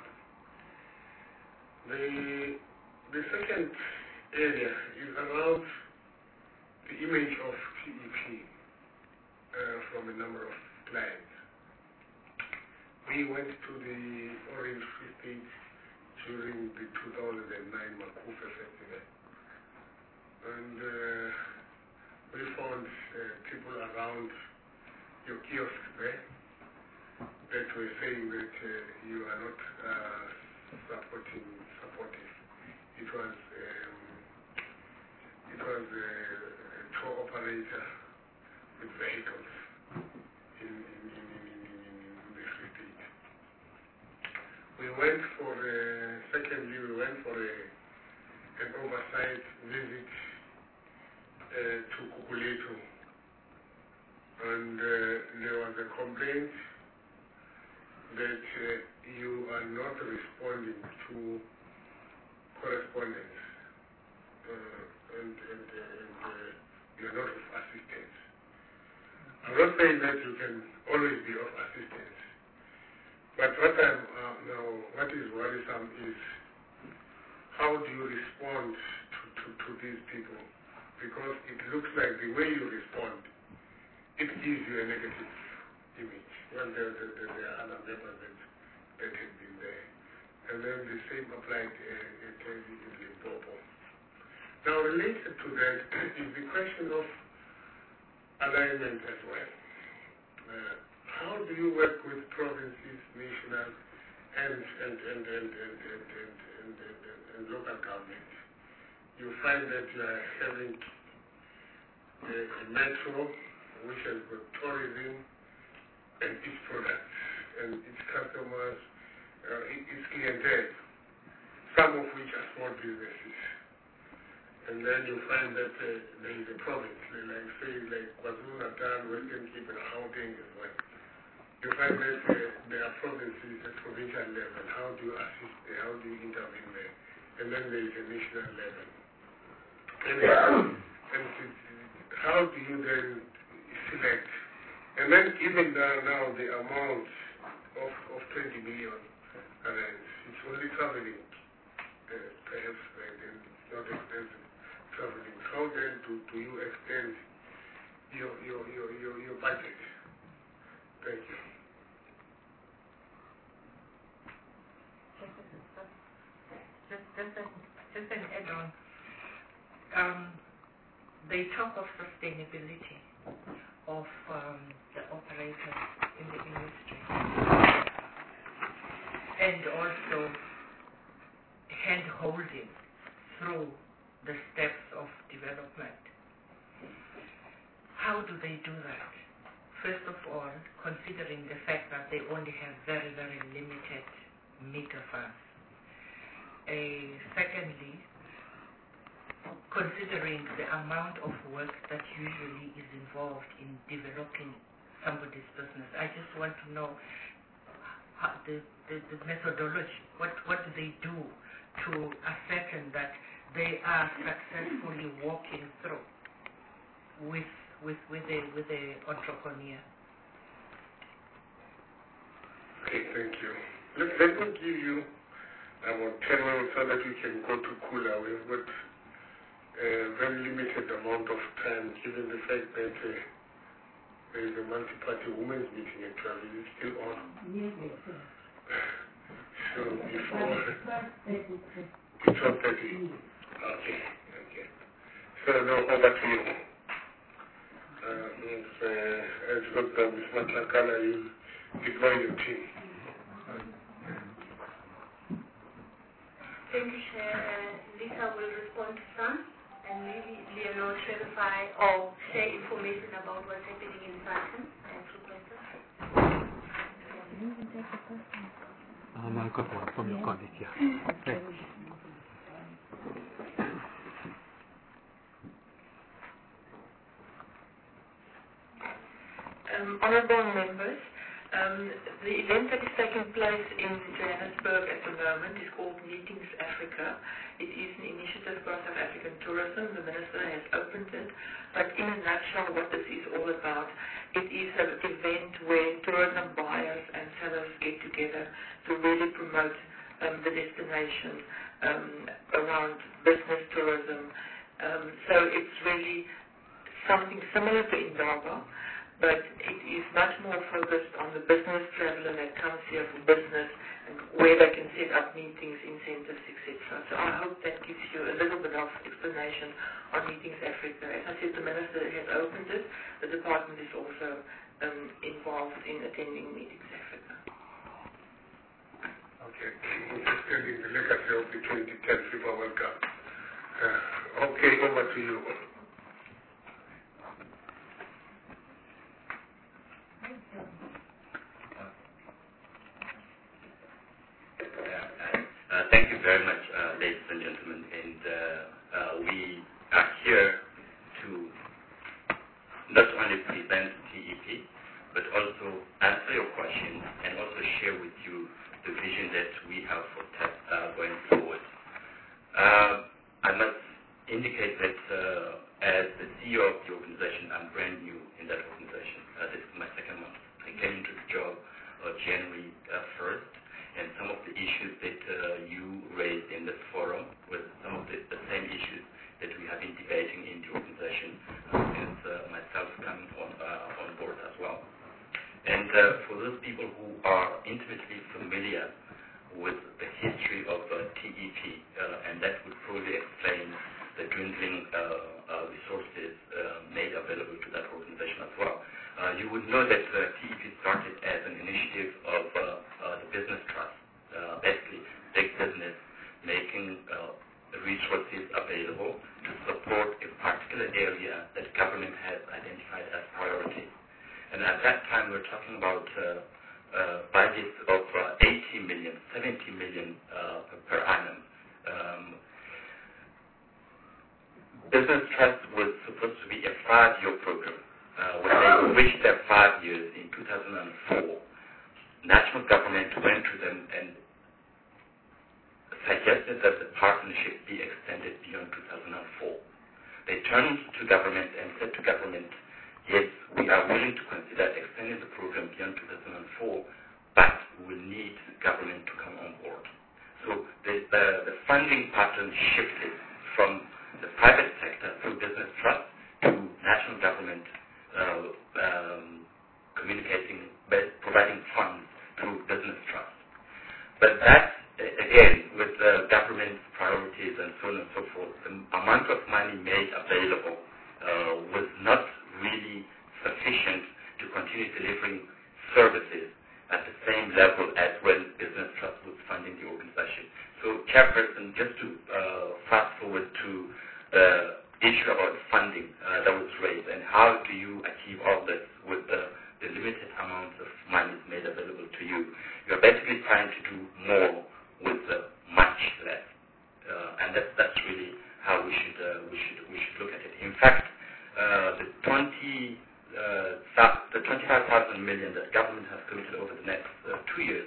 The, the second area is around the image of T E P uh, from a number of clients. We went to the Orange Free State during the two thousand nine Makufa Festival, and uh, we found uh, people around your kiosk there that were saying that uh, you are not uh, supporting supportive. It was um, it was a, a tour operator with vehicles in in, in, in, in, in the Free State. We went for a, secondly we went for a, an oversight visit uh, to Kukuletu, and uh, there was a complaint that uh, you are not responding to correspondence uh, and, and, uh, and uh, you are not of assistance. I'm not saying that you can always be of assistance, but what I'm uh, now, what is worrisome is how do you respond to, to, to these people? Because it looks like the way you respond, it gives you a negative image. Well, there, there, there, there are other members that, that have been there. And then the same applied uh, in Limpopo. Now, related to that is the question of alignment as well. Uh, how do you work with provinces, national, and, and, and, and, and, and, and, and, and, and, and local government? You find that you are having a, a metro which has got tourism and its products and its customers, uh, its clientele, some of which are small businesses. And then you find that uh, there is a province, like say like KwaZulu-Natal, Western Cape, and Gauteng as well. You find that uh, there are provinces at provincial level. How do you assist there? How do you intervene there? And then there is a national level. And, and how do you then select? And then given the, now the amount of, of twenty million rands, it's only traveling, uh, perhaps uh, then it's not expensive traveling. How then do, do you extend your, your, your, your, your budget? Thank you. Just, just, a, just an add-on. Um, they talk of sustainability of um, the operators in the industry and also hand-holding through the steps of development. How do they do that? first of all, considering the fact that they only have very, very limited meter funds. Uh, secondly, considering the amount of work that usually is involved in developing somebody's business, I just want to know how the, the, the methodology. What, what do they do to ascertain that they are successfully walking through with with with a with a entrepreneur? Okay, thank you. Let, let me give you about ten minutes so that we can go to Kula. We've got a very limited amount of time, given the fact that uh, there is a multi-party women's meeting at twelve. Is it still on? Yes. So before twelve thirty. Okay, okay. So now over to you. Uh, Miz Uh, as Doctor Miz Matlakala, you deploy your team. Thank you, Chair. Uh, Lisa will respond to some, and maybe Leonor clarify or share information about what's happening in Sutton and through questions. Uh, no, I've got one from your colleague, yeah. Okay. Um, honourable members, um, the event that is taking place in Johannesburg at the moment is called Meetings Africa. It is an initiative by South African Tourism. The Minister has opened it. But in a nutshell, what this is all about, it is an event where tourism buyers and sellers get together to really promote um, the destination um, around business tourism. Um, so it's really something similar to Indaba, but it is much more focused on the business traveler that comes here for business and where they can set up meetings, incentives, et cetera. So I hope that gives you a little bit of explanation on Meetings Africa. As I said, the Minister has opened it. The department is also um, involved in attending Meetings Africa. Okay, extending the legacy of the twenty ten FIFA World Cup. Uh, okay, over to you. Uh, thank you very much, uh, ladies and gentlemen. And uh, uh, we are here to not only present T E P, but also answer your questions and also share with you the vision that we have for T E P uh, going forward. Uh, I must indicate that uh, as the C E O of the organization, I'm brand new in that organization. Uh, this is my second month. I came into the job uh, January uh, first. And some of the issues that uh, you raised in this forum were some of the, the same issues that we have been debating in the organization uh, since uh, myself coming on, uh, on board as well. And uh, for those people who are intimately familiar with the history of uh, T E P, uh, and that would probably explain the dwindling uh, uh, resources uh, made available to that organization as well. Uh, you would know that uh, T E P started as an initiative of uh, uh, the Business Trust, uh, basically big business making uh, resources available to support a particular area that government has identified as priority. And at that time, we were talking about uh, uh, budgets of uh, eighty million, seventy million uh, per annum. Um, Business Trust was supposed to be a five-year program. Uh, when they reached their five years in two thousand four, national government went to them and suggested that the partnership be extended beyond two thousand four. They turned to government and said to government, yes, we are willing to consider extending the program beyond two thousand four, but we need government to come on board. So the, the, the funding pattern shifted from the private sector through Business Trust to national government Uh, um, communicating, providing funds through Business Trust. But that, again, with the government's priorities and so on and so forth, the amount of money made available uh, was not really sufficient to continue delivering services at the same level as when Business Trust was funding the organization. So, Chairperson, just to uh, fast forward to uh, issue about funding uh, that was raised, and how do you achieve all this with the, the the limited amount of money is made available to you, you're basically trying to do more with uh, much less. Uh, and that's, that's really how we should, uh, we, should, we should look at it. In fact, uh, the, twenty, uh, the twenty-five thousand million that government has committed over the next uh, two years,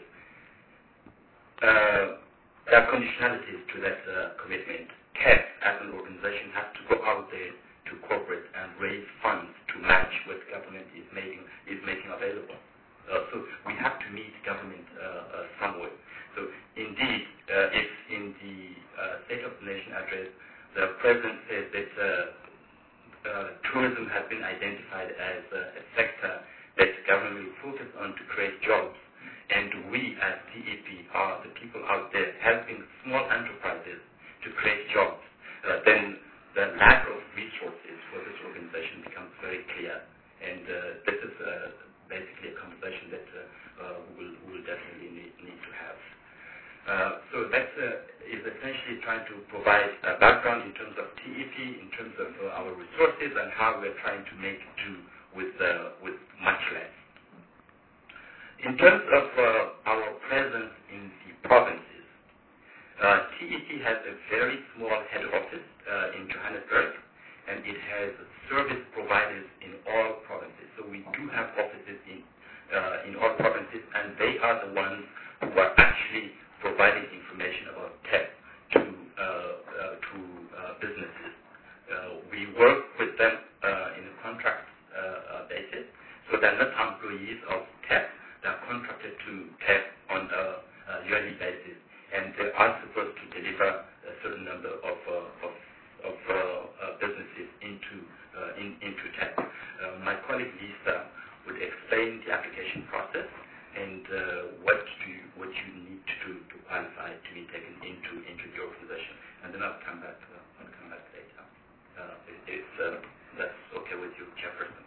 uh, there are conditionalities to that uh, commitment. C A P, as an organization, has to go out there to corporate and raise funds to match what government is making is making available. Uh, so we have to meet government uh, uh, somewhere. So indeed, uh, if in the uh, State of the Nation address, the President says that uh, uh, tourism has been identified as uh, a sector that government will focus on to create jobs, and we as T E P are the people out there helping small enterprises to create jobs, uh, then the lack of resources for this organization becomes very clear. And uh, this is uh, basically a conversation that uh, uh, we will we'll definitely need, need to have. Uh, so that uh, is essentially trying to provide a background in terms of T E P, in terms of uh, our resources, and how we're trying to make do with, uh, with much less. In terms of uh, our presence in the provinces, uh, T E P has a very small head office uh, in Johannesburg, and it has service providers in all provinces. So we do have offices in uh, in all provinces, and they are the ones who are actually providing information about tech to uh, uh, to uh, businesses. Uh, we work with them uh, in a contract uh, uh, basis, so they're not employees of tech. They're contracted to tech on a, a yearly basis, and they are supposed to deliver a certain number of uh, of, of uh, uh, businesses into uh, in, into tech. Uh, my colleague Lisa would explain the application process and uh, what do you, what you need to do to qualify to be taken into into the organization, and then I'll come back. Uh, I'll come back later. Uh, if uh, that's okay with you, Chairperson.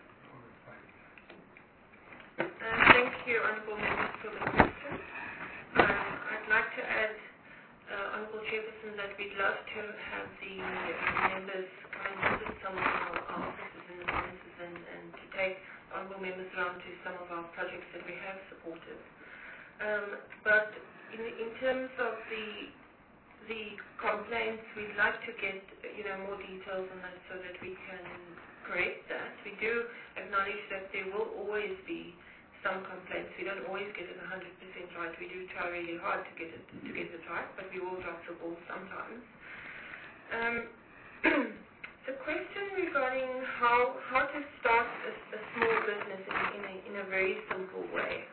Uh, thank you, Honourable Members, for the question. Um, I'd like to add, uh, Honourable Chairperson, that we'd love to have the uh, members come and visit some of our, our offices in the provinces and, and to take Honourable Members around to some of our projects that we have supported. Um, but in, in terms of the the complaints, we'd like to get you know more details on that so that we can correct that. We do acknowledge that there will always be some complaints. We don't always get it one hundred percent right. We do try really hard to get it to get it right, but we will drop the ball sometimes. Um, the question regarding how how to start a, a small business in, in, a, in a very simple way.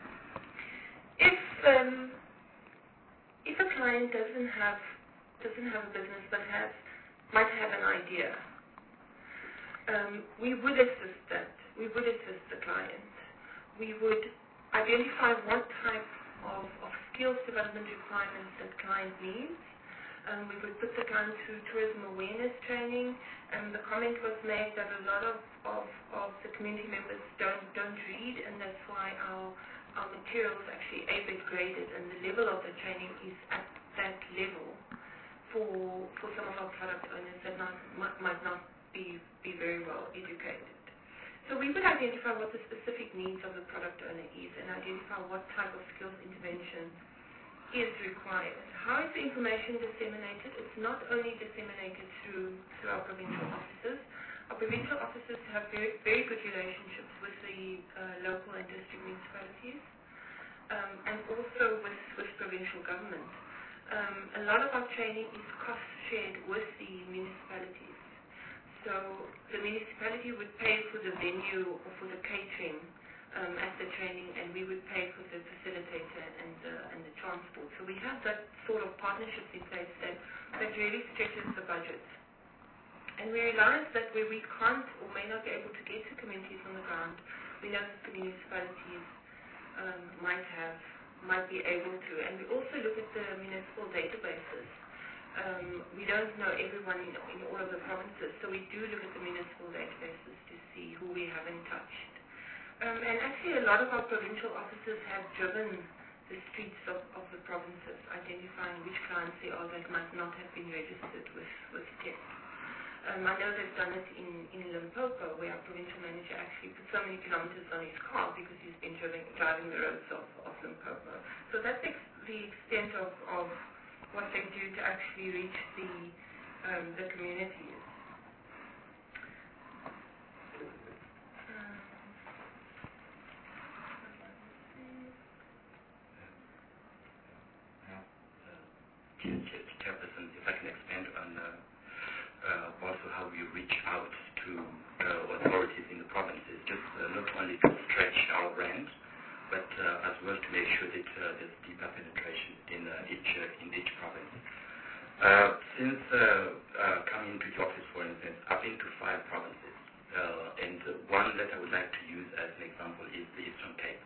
If um, if a client doesn't have doesn't have a business but has might have an idea, um, we would assist that. We would assist the client. We would identify what type of, of skills development requirements that client needs. Um, we would put the client through tourism awareness training. And the comment was made that a lot of, of, of the community members don't don't read, and that's why our our materials actually A B I T graded, and the level of the training is at that level for for some of our product owners that not, might, might not be be very well educated. So we would identify what the specific needs of the product owner is and identify what type of skills intervention is required. How is the information disseminated? It's not only disseminated through, through our provincial offices. Our provincial offices have very, very good relationships with the uh, local and district municipalities um, and also with, with provincial government. Um, a lot of our training is cost shared with the municipalities. So the municipality would pay for the venue or for the catering um, at the training, and we would pay for the facilitator and the, and the transport. So we have that sort of partnerships in place that, that really stretches the budget. And we realize that where we can't or may not be able to get to communities on the ground, we know that the municipalities um, might have, might be able to. And we also look at the municipal databases. Um, we don't know everyone in, in all of the provinces, so we do look at the municipal databases to see who we haven't touched. Um, and actually a lot of our provincial officers have driven the streets of, of the provinces, identifying which clients they are that might not have been registered with, with T E P. Um, Um, I know they've done it in, in Limpopo, where our provincial manager actually put so many kilometers on his car because he's been driving, driving the roads of, of Limpopo. So that's ex the extent of, of what they do to actually reach the, um, the communities. Chairperson, if I can expand on uh, uh, also how we reach out to uh, authorities in the provinces, just uh, not only to stretch our brand, but uh, as well to make sure that uh, there's deeper penetration in uh, each uh, in each province. Uh, since uh, uh, coming into the office, for instance, I've been to five provinces, uh, and one that I would like to use as an example is the Eastern Cape.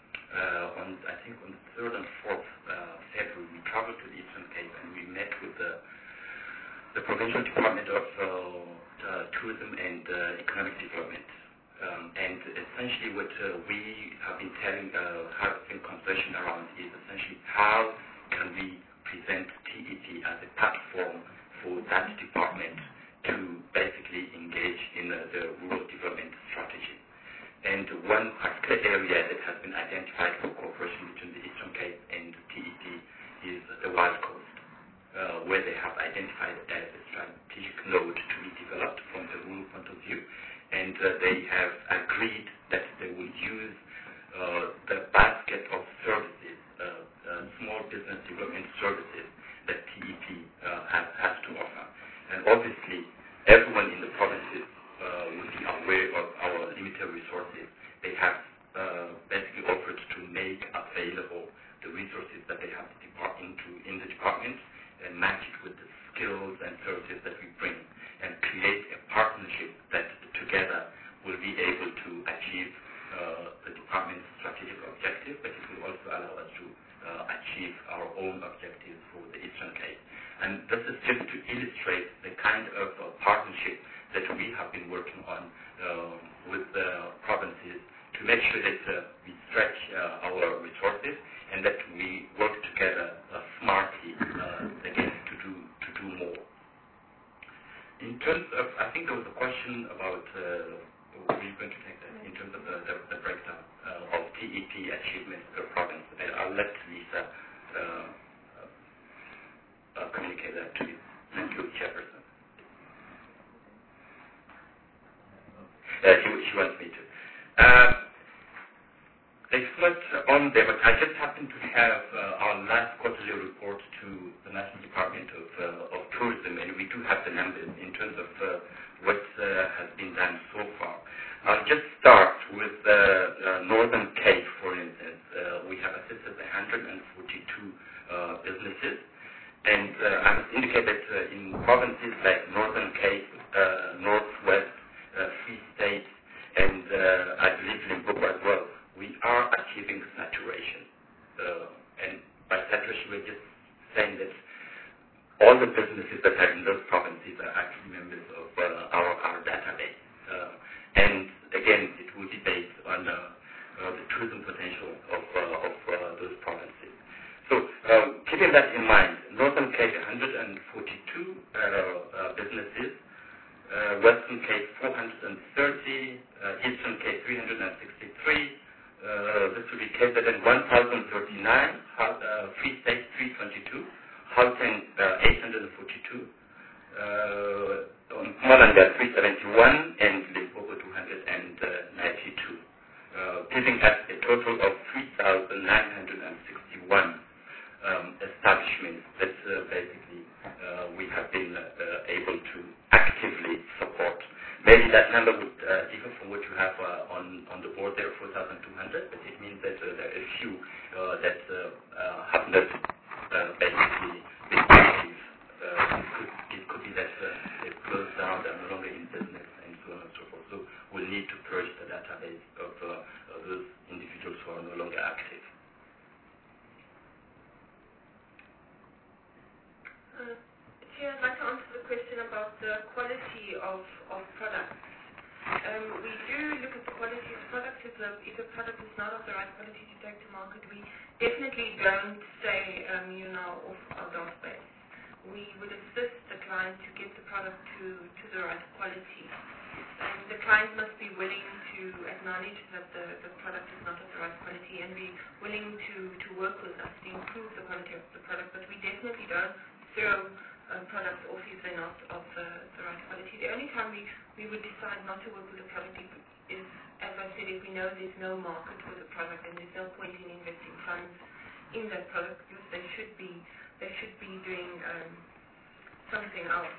Uh, on, I think on the third and fourth uh, February, we traveled to the Eastern Cape and we met with the, the Provincial Department of uh, uh, Tourism and uh, Economic Development. Um, and essentially what uh, we have been telling, uh, have been conversation around is essentially how can we present T E P as a platform for that department to basically engage in uh, the rural development strategy. And one particular area that has been identified for cooperation between the Eastern Cape and T E P is the Wild Coast, uh, where they have identified as a strategic node to be developed from a rural point of view. And uh, they have agreed that they will use uh, the basket of services, uh, uh, small business development services that T E P uh, has, has to offer. And obviously, everyone in the provinces Uh, will be aware of our limited resources. They have uh, basically offered to make available the resources that they have to depart into in the department and match it with the skills and services that we bring and create a partnership that together will be able to achieve uh, the department's strategic objective, but it will also allow us to uh, achieve our own objectives for the Eastern Cape. And this is just to illustrate the kind of uh, partnership that we have been working on uh, with the provinces to make sure that uh, we stretch uh, our resources and that we work together uh, smartly uh, again to do to do more. In terms of, I think there was a question about, uh, we're going to take that in terms of the, the, the breakdown uh, of T E P achievements per province. And I'll let Lisa uh, uh, communicate that to you. Thank you, Chairperson. Uh, she, she wants me to. Uh, it's not on there, but I just happen to have uh, our last quarterly report to the National Department of, uh, of Tourism, and we do have the numbers in terms of uh, what uh, has been done so far. I'll just start with uh, uh, Northern Cape, for instance. Uh, we have assisted one hundred forty-two uh, businesses, and uh, I must indicate that uh, in provinces like Northern Cape, uh, Northwest, Uh, Free State, and uh, I believe Limpopo as well, we are achieving saturation. Uh, and by saturation, we're just saying that all the businesses that are in those provinces are actually members of uh, our, our database. Uh, and again, it will be based on uh, uh, the tourism potential of, uh, of uh, those provinces. So uh, keeping that in mind, Northern Cape, one hundred forty-two uh, uh, businesses, Uh, Western Cape four hundred thirty, uh, Eastern Cape three hundred sixty-three, uh, this will be K Z N one thousand thirty-nine, uh, Free State three twenty-two, Gauteng uh, eight hundred forty-two, uh, Mpumalanga three seventy-one, and Limpopo two hundred ninety-two, uh, giving us a total of three thousand nine hundred sixty-one um, establishments that uh, basically uh, we have been uh, able to actively support. Maybe that number would uh, differ from what you have uh, on, on the board there, four thousand two hundred, but it means that uh, there are a few uh, that uh, uh, have not uh, basically been active. Uh, it, could, it could be that uh, they've closed down, they're no longer in business, and so on and so forth. So we'll need to purge the database of, uh, of those individuals who are no longer active. Uh, Chair, I'd like to answer the question about the quality of, of products. Um, we do look at the quality of products. If a, if a product is not of the right quality to take to market, we definitely don't say, um, you know, off our door space. we would assist the client to get the product to, to the right quality. And the client must be willing to acknowledge that the, the product is not of the right quality and be willing to, to work with us to improve the quality of the product. But we definitely don't throw um, products off if they're not of the, the right quality. The only time we, we would decide not to work with a product is, as I said, if we know there's no market for the product and there's no point in investing funds in that product because they should be, they should be doing um, something else.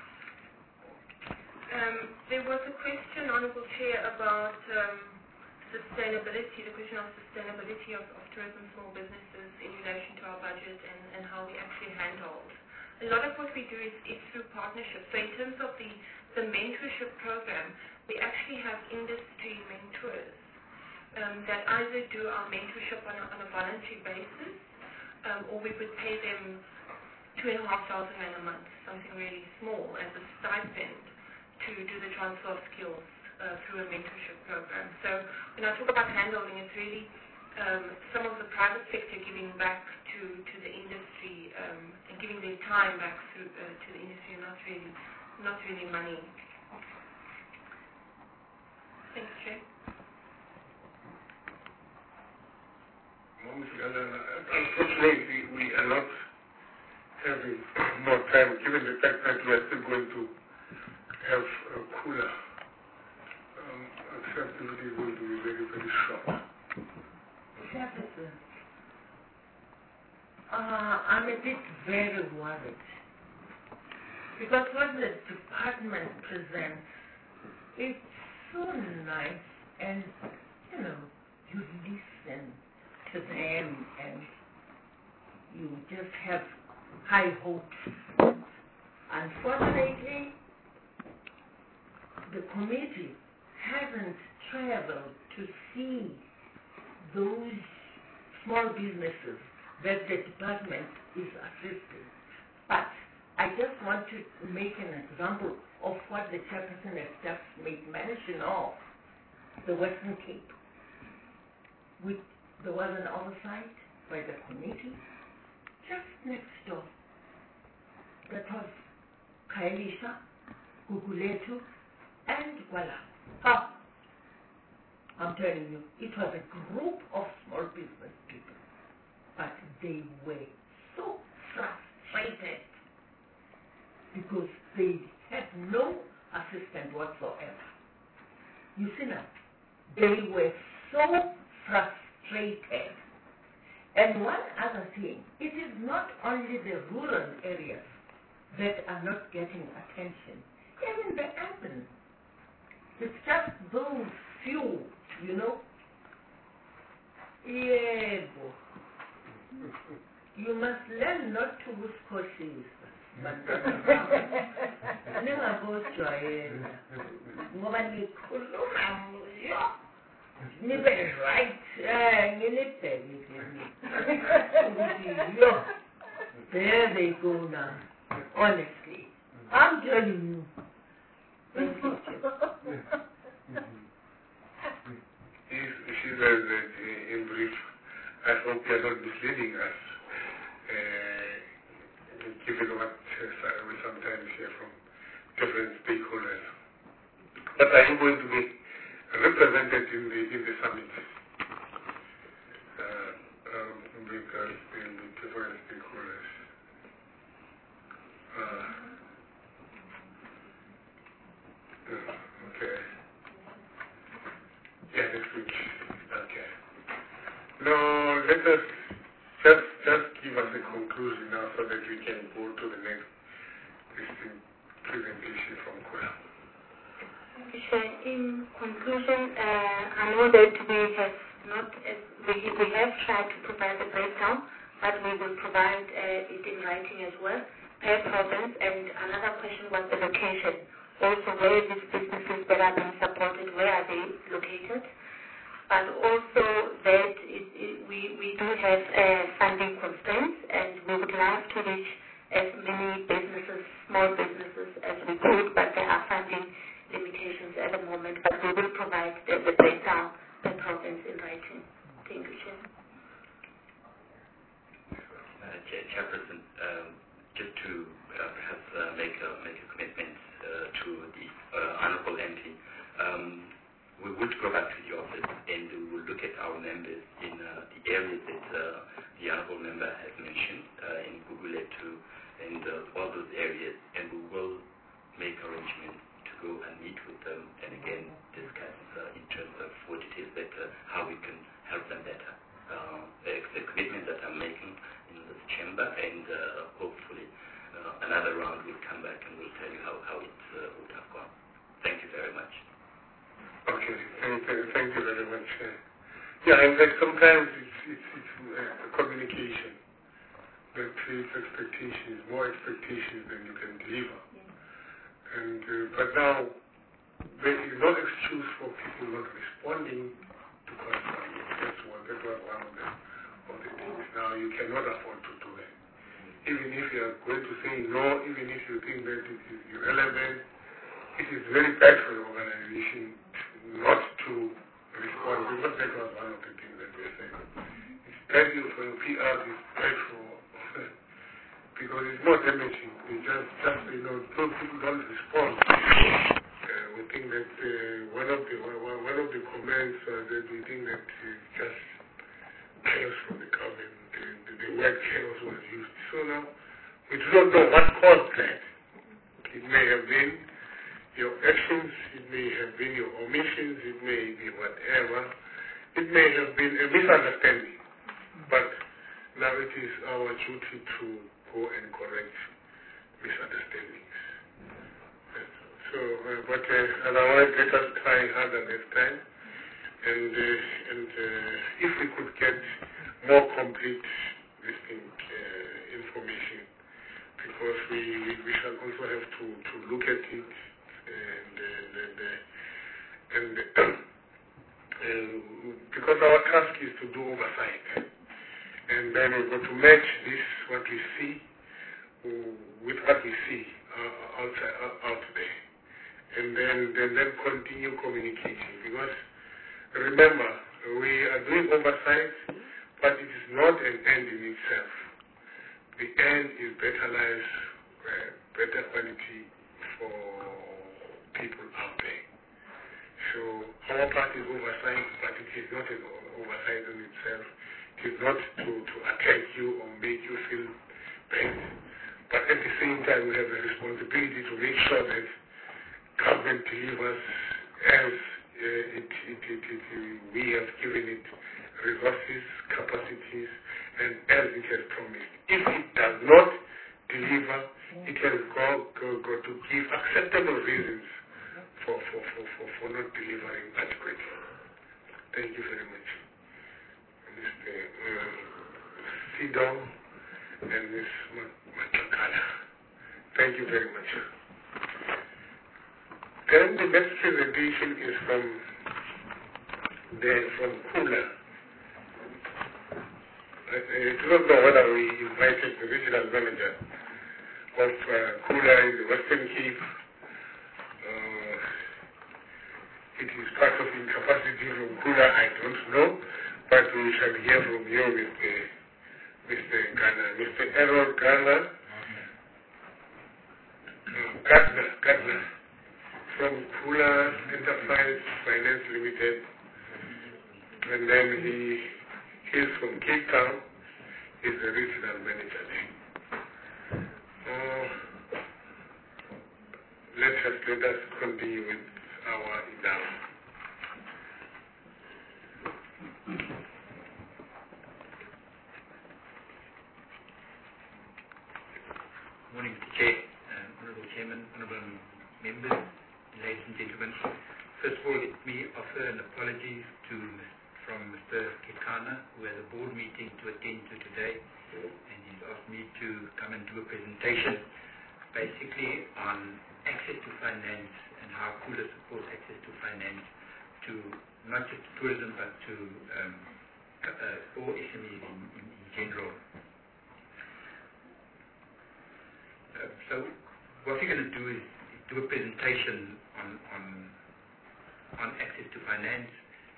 Um, there was a question, Honourable Chair, about um, sustainability, the question of sustainability of, of tourism small businesses in relation to our budget and, and how we actually handle. A lot of what we do is, is through partnerships. So in terms of the, the mentorship program, we actually have industry mentors um, that either do our mentorship on a, on a voluntary basis um, or we would pay them two and a half thousand rand a month, something really small as a stipend to do the transfer of skills uh, through a mentorship program. So when I talk about handholding, it's really um, some of the private sector giving back to, to the industry um, and giving their time back through, uh, to the industry, not really, not really money. Thanks, Chair. Unfortunately, we are not having more time, given the fact that we are still going to have a cooler. Um, acceptability is going to be very, very short. Jefferson, uh, I'm a bit very worried because what the department presents is so nice and, you know, you listen to them and you just have high hopes. Unfortunately, the committee hasn't traveled to see those small businesses that the department is assisting. But I just want to make an example of what the chairperson has just made mention of, the Western Cape. With, there was an oversight by the committee just next door. That was Khayelitsha, Gugulethu, and Gwala. Ah, I'm telling you, it was a group of small business people, but they were so frustrated because they had no assistance whatsoever. You see now, they were so frustrated. And one other thing, it is not only the rural areas that are not getting attention, even the urban. It's just those few, you know. Yeah, you must learn not to lose courses. Ningabojwayela ngoba nikhuluma yo nibe right eh nginibheke ukuthi yo there they go now. Honestly, I'm telling you. She says that uh, in brief, I hope you are not misleading us, uh, given what uh, we sometimes hear from different stakeholders. But are you going to be represented in the in the summit? Uh, um, because in the different stakeholders. Uh, uh, okay. Yeah, next week. Okay. No, let us just just give us a conclusion now so that we can go to the next presentation from Kula. In conclusion, uh, I know that we have not uh, we, we have tried to provide the breakdown, but we will provide uh, it in writing as well per province. And another question was the location. Also, where these businesses that are being supported, where are they located? But also that it, it, we, we do have uh, funding constraints, and we would like to reach as many businesses, small businesses as we could, but there are funding limitations at the moment. But we will provide the, the breakdown per province in writing. Thank you, Chair. Uh, Chair Chairperson, um, just to uh, uh, perhaps uh, make a make a commitment uh, to the uh, honourable M P. Um, we would go back to the office and we will look at our members in uh, the areas that uh, the honourable member has mentioned uh, in Guguletu and uh, all those areas, and we will make arrangements to go and meet with them and again discuss uh, in terms of what it is better, how we can help them better. Uh, the, the commitment that I'm making in this chamber, and uh, hopefully uh, another round will come back and we'll tell you how, how it uh, would have gone. Thank you very much. Okay, thank, thank you very much. Uh, yeah, in fact, sometimes it's, it's, it's uh, communication that creates expectations, more expectations than you can deliver. And uh, but now there is no excuse for people not responding to correspondence. That's what that was one of the of the things. Now you cannot afford to do that. Even if you are going to say no, even if you think that it is irrelevant, it is very bad for the organization not to respond. Because that was one of the things that we said. It's bad for your P R. It's bad for because it's more damaging. It's just, just you know, people don't respond. Uh, we think that uh, one of the one, one of the comments uh, that we think that is just chaos from the government. The, the, the word chaos was used. So now we do not know what caused that. It may have been your actions. It may have been your omissions. It may be whatever. It may have been a misunderstanding. But now it is our duty to go and correct misunderstandings. So, uh, but uh, otherwise, let us try harder next time. And uh, and uh, if we could get more complete distinct uh, information, because we, we we shall also have to to look at it and and and, uh, and uh, uh, because our task is to do oversight. And then we're going to match this, what we see, with what we see uh, outside, uh, out there. And then, then, then continue communicating. Because remember, we are doing oversight, but it is not an end in itself. The end is better lives, uh, better quality for people out there. So our part is oversight, but it is not an oversight in itself. It is not to, to attack you or make you feel bad. But at the same time, we have a responsibility to make sure that government delivers as uh, it, it, it, it, we have given it resources, capacities, and as it has promised. If it does not deliver, it has got, got, got to give acceptable reasons for, for, for, for, for not delivering adequately. Thank you very much. Mister Uh, Sidon and Miz Matakala. Thank you very much. Then the next presentation is from the from Kula. I, I do not know whether we invited the regional manager of uh, Kula in the Western Cape. Uh, it is part of incapacity from Kula, I don't know. But we shall hear from you, Mister Mister Ghana, Mister Errol Ghana, Gardner, Gardner, from Kula Enterprise Finance Limited, and then he is from Cape Town. He's the regional manager there. Uh, let us let us continue with our endeavor. Morning, Mister Chair, uh, Honourable Chairman, Honourable Members, ladies and gentlemen. First of all, let me offer an apology to, from Mister Kekana, who has a board meeting to attend to today, and he's asked me to come and do a presentation basically on access to finance and how Kula supports access to finance to not just tourism but to um, uh, all S M Es in, in, in general. Uh, so what we're going to do is do a presentation on on, on access to finance,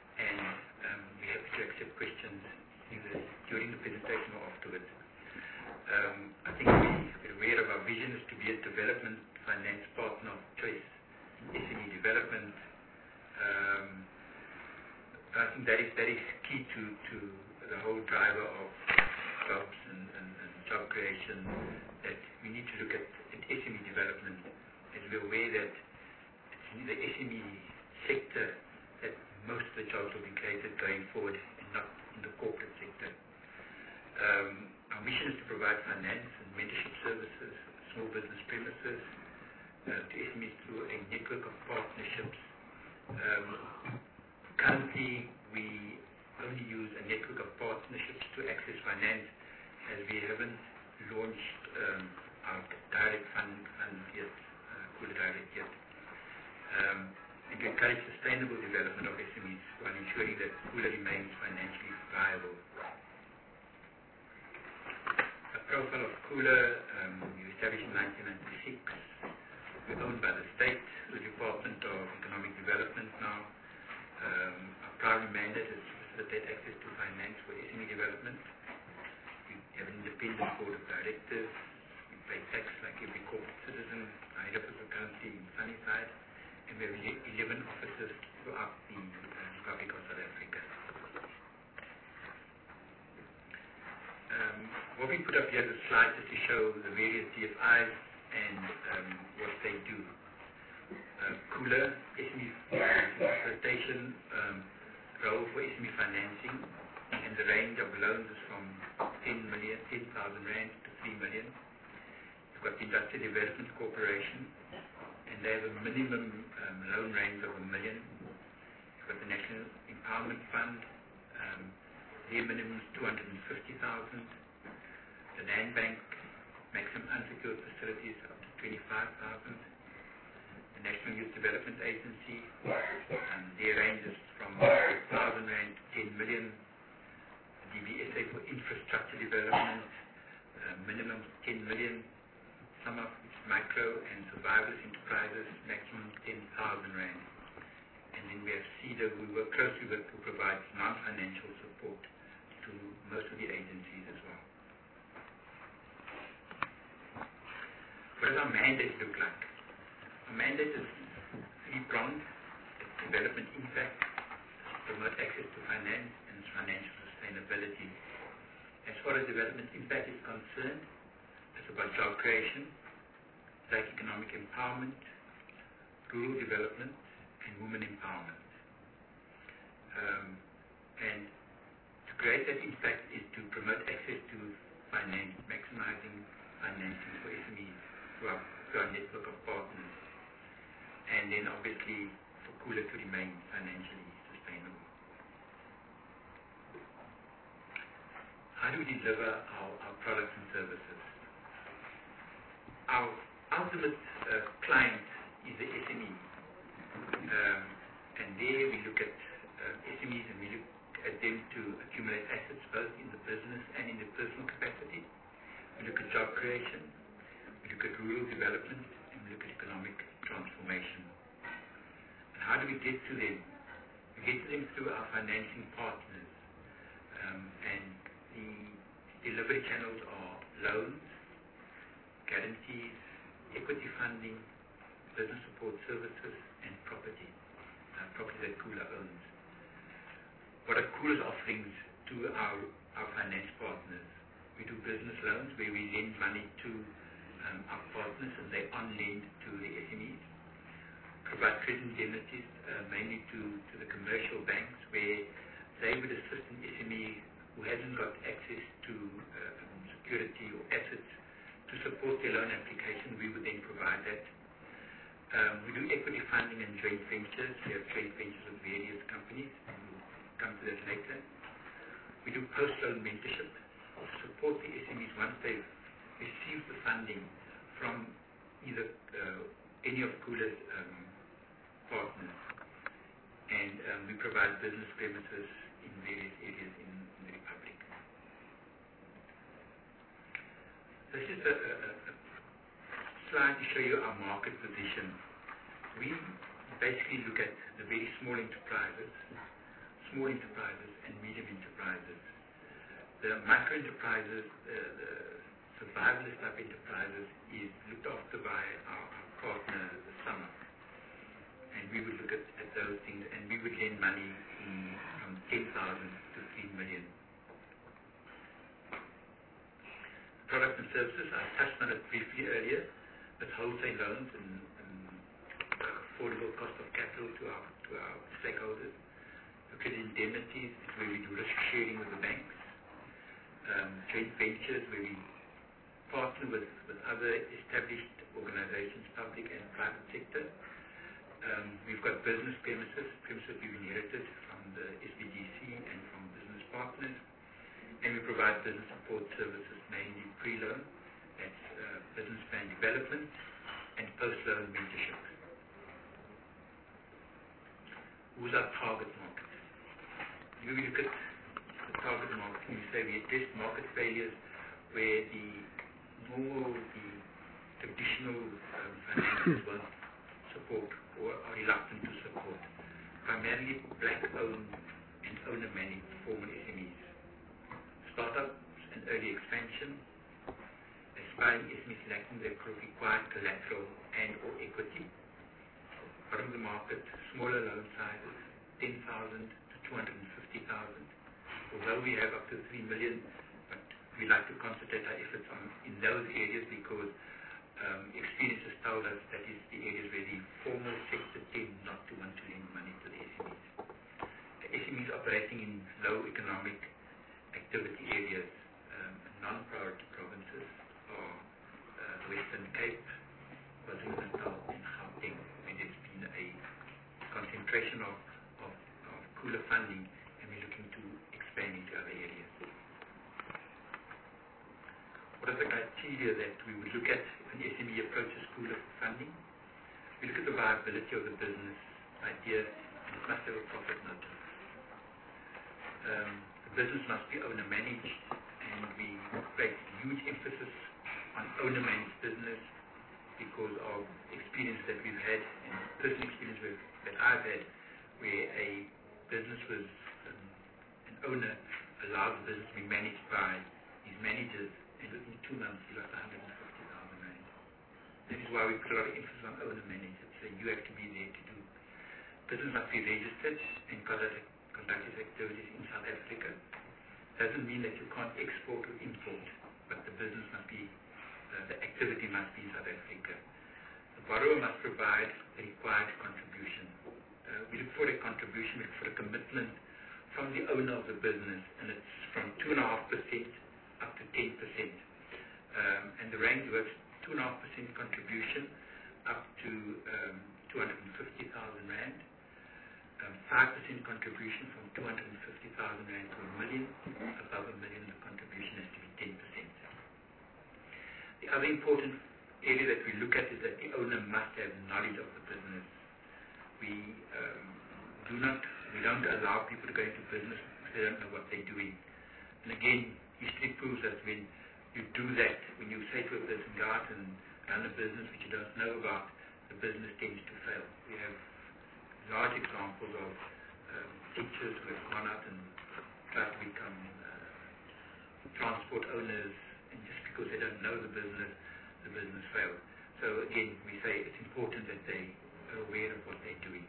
and um, we have to accept questions either during the presentation or afterwards. Um, I think we're aware of our vision is to be a development finance partner of choice, S M E development. Um, I think that is that is key to, to the whole driver of jobs and, and, and job creation, that we need to look at, at S M E development, as we're aware that it's in the S M E sector that most of the jobs will be created going forward and not in the corporate sector. Um, our mission is to provide finance and mentorship services, small business premises, uh, to S M Es through a network of partnerships. Um, currently, we only use a network of partnerships to access finance, as we haven't launched um, our direct fund, fund yet, uh, Kula Direct yet. Um, and to encourage sustainable development of S M Es while ensuring that Kula remains financially viable. A profile of Kula, um, we established in nineteen ninety-six. We're owned by the state, the Department of Economic Development now. Um, our primary mandate is to facilitate access to finance for S M E development. We have an independent board of directors. We pay tax like every corporate citizen. Our head office is currently in Sunnyside, and we have eleven offices throughout the uh, Republic of South Africa. Um, what we put up here is a slide just to show the various D F Is and um, what they do. Uh, Kula, S M E facilitation, um, role for S M E financing, and the range of loans is from ten million, ten thousand rand to three million. We've got the Industrial Development Corporation, and they have a minimum um, loan range of a million. We've got the National Empowerment Fund, um, their minimum is two hundred fifty thousand. The Land Bank, maximum unsecured facilities up to twenty-five thousand. The National Youth Development Agency, um, their range is from one thousand rand to ten million. The D B S A for infrastructure development, uh, minimum ten million. Some of it's micro and survivalist enterprises, maximum ten thousand rand. And then we have CEDA, who we work closely with, who provides non-financial support to most of the agencies as well. What does our mandate look like? Our mandate is three-pronged: development impact, promote access to finance, and financial sustainability. As far as development impact is concerned, it's about job creation, like economic empowerment, rural development, and women empowerment. Um, and to create that impact is to promote access to finance, maximizing financing for S M Es through our, through our network of partners. And then obviously for Kula to remain financially sustainable. How do we deliver our, our products and services? Our ultimate uh, client is the S M E. Um, and there we look at uh, S M Es and we look at them to accumulate assets both in the business and in the personal capacity. We look at job creation, we look at rural development, and we look at economic transformation. And how do we get to them? We get to them through our financing partners. Um, and the delivery channels are loans, guarantees, equity funding, business support services, and property, uh, property that Kula owns. What are Kula's offerings to our, our finance partners? We do business loans where we lend money to um, our partners and they on-lend to the S M Es. Provide credit indemnities uh, mainly to, to the commercial banks where they would assist an S M E who hasn't got access to uh, security or assets to support their loan application. We would then provide that. Um, we do equity funding and joint ventures. We have joint ventures with various companies, and we'll come to that later. We do post-loan mentorship to support the S M Es once they've received the funding from either uh, any of Kula's um, partners. And um, we provide business premises in various areas in, in the Republic. This is a, a, a slide to show you our market position. We basically look at the very small enterprises, small enterprises and medium enterprises. The micro enterprises, uh, the survivalist type enterprises is looked after by our, our partner, the Summer. And we would look at, at those things, and we would lend money in, from ten thousand to three million. Products and services, I touched on it briefly earlier, but wholesale loans and, and affordable cost of capital to our, to our stakeholders. Look at indemnities, it's where we do risk sharing with the banks. Um, joint ventures, where we partner with, with other established organizations, public and private sector. Um, we've got business premises, premises we've inherited from the S B G C and from business partners. And we provide business support services, mainly pre-loan, that's uh, business plan development, and post-loan mentorship. Who's our target market? When we look at the target market, we say we address market failures where the normal, the traditional um, financials won't support or are reluctant to support. Primarily black-owned and owner-managed formal S M Es. Startups and early expansion, aspiring S M Es lacking the required collateral and or equity. Bottom of the market, smaller loan sizes, ten thousand to two hundred fifty thousand. Although we have up to three million, but we like to concentrate our efforts on in those areas because um, experience has told us that is the areas where the formal sector tend not to want to lend money to the S M Es. The S M Es operating in low economic activity areas, um, non-priority provinces are uh, Western Cape, KwaZulu-Natal and Gauteng, where there's been a concentration of, of, of cooler funding, and we're looking to expand into other areas. What are the criteria that we would look at if an S M E approaches cooler funding? We look at the viability of the business idea, and it must have a profit motive. Um, the business must be owner-managed, and we place huge emphasis on owner-managed business because of experience that we've had, and personal experience with, that I've had, where a business was, um, an owner allowed the business to be managed by his managers, and within two months he lost one hundred fifty thousand rand. That is why we put a lot of emphasis on owner-managed. So you have to be there to do. Business must be registered and conduct conduct its activities in South Africa. Doesn't mean that you can't export or import, but the business must be, uh, the activity must be in South Africa. The borrower must provide the required contribution. Uh, we look for a contribution, we look for a commitment from the owner of the business, and it's from two point five percent up to ten percent. Um, and the range was two point five percent contribution up to um, two hundred fifty thousand rand. Um, five percent contribution from two hundred fifty thousand rand to a million. Above a million, the contribution has to be ten percent. The other important area that we look at is that the owner must have knowledge of the business. We um, do not, we don't allow people to go into business if they don't know what they're doing. And again, history proves that when you do that, when you say to a person, go out and run a business which you don't know about, the business tends to fail. We have large examples of um, teachers who have gone out and tried to become uh, transport owners, and just because they don't know the business, the business failed. So again, we say it's important that they are aware of what they're doing.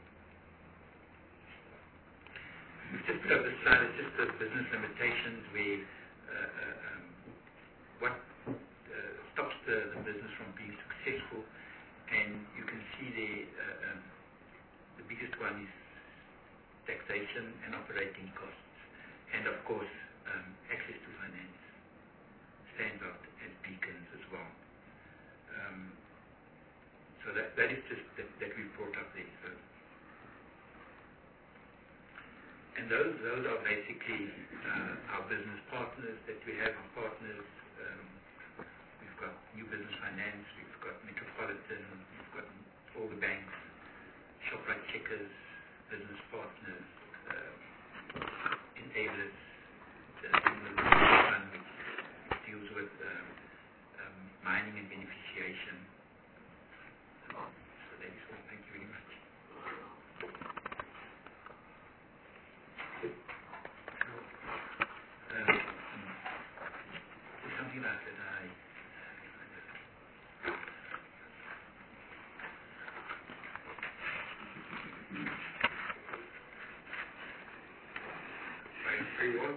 We've just put up the slide, it's just the business limitations where uh, uh, um, what uh, stops the, the business from being successful, and you can see there uh, um, the biggest one is taxation and operating costs, and of course um, access to finance stands out as beacons as well. Um, so that, that is just that, that we brought up there. So. And those those are basically uh, our business partners that we have. Our partners, um, we've got New Business Finance, we've got Metropolitan, we've got all the banks, Shoprite Checkers, business partners, uh, enablers, the fund which deals with um, um, mining and beneficiation. So that is all. Thank you very much. Um, there's something like that I Bring on.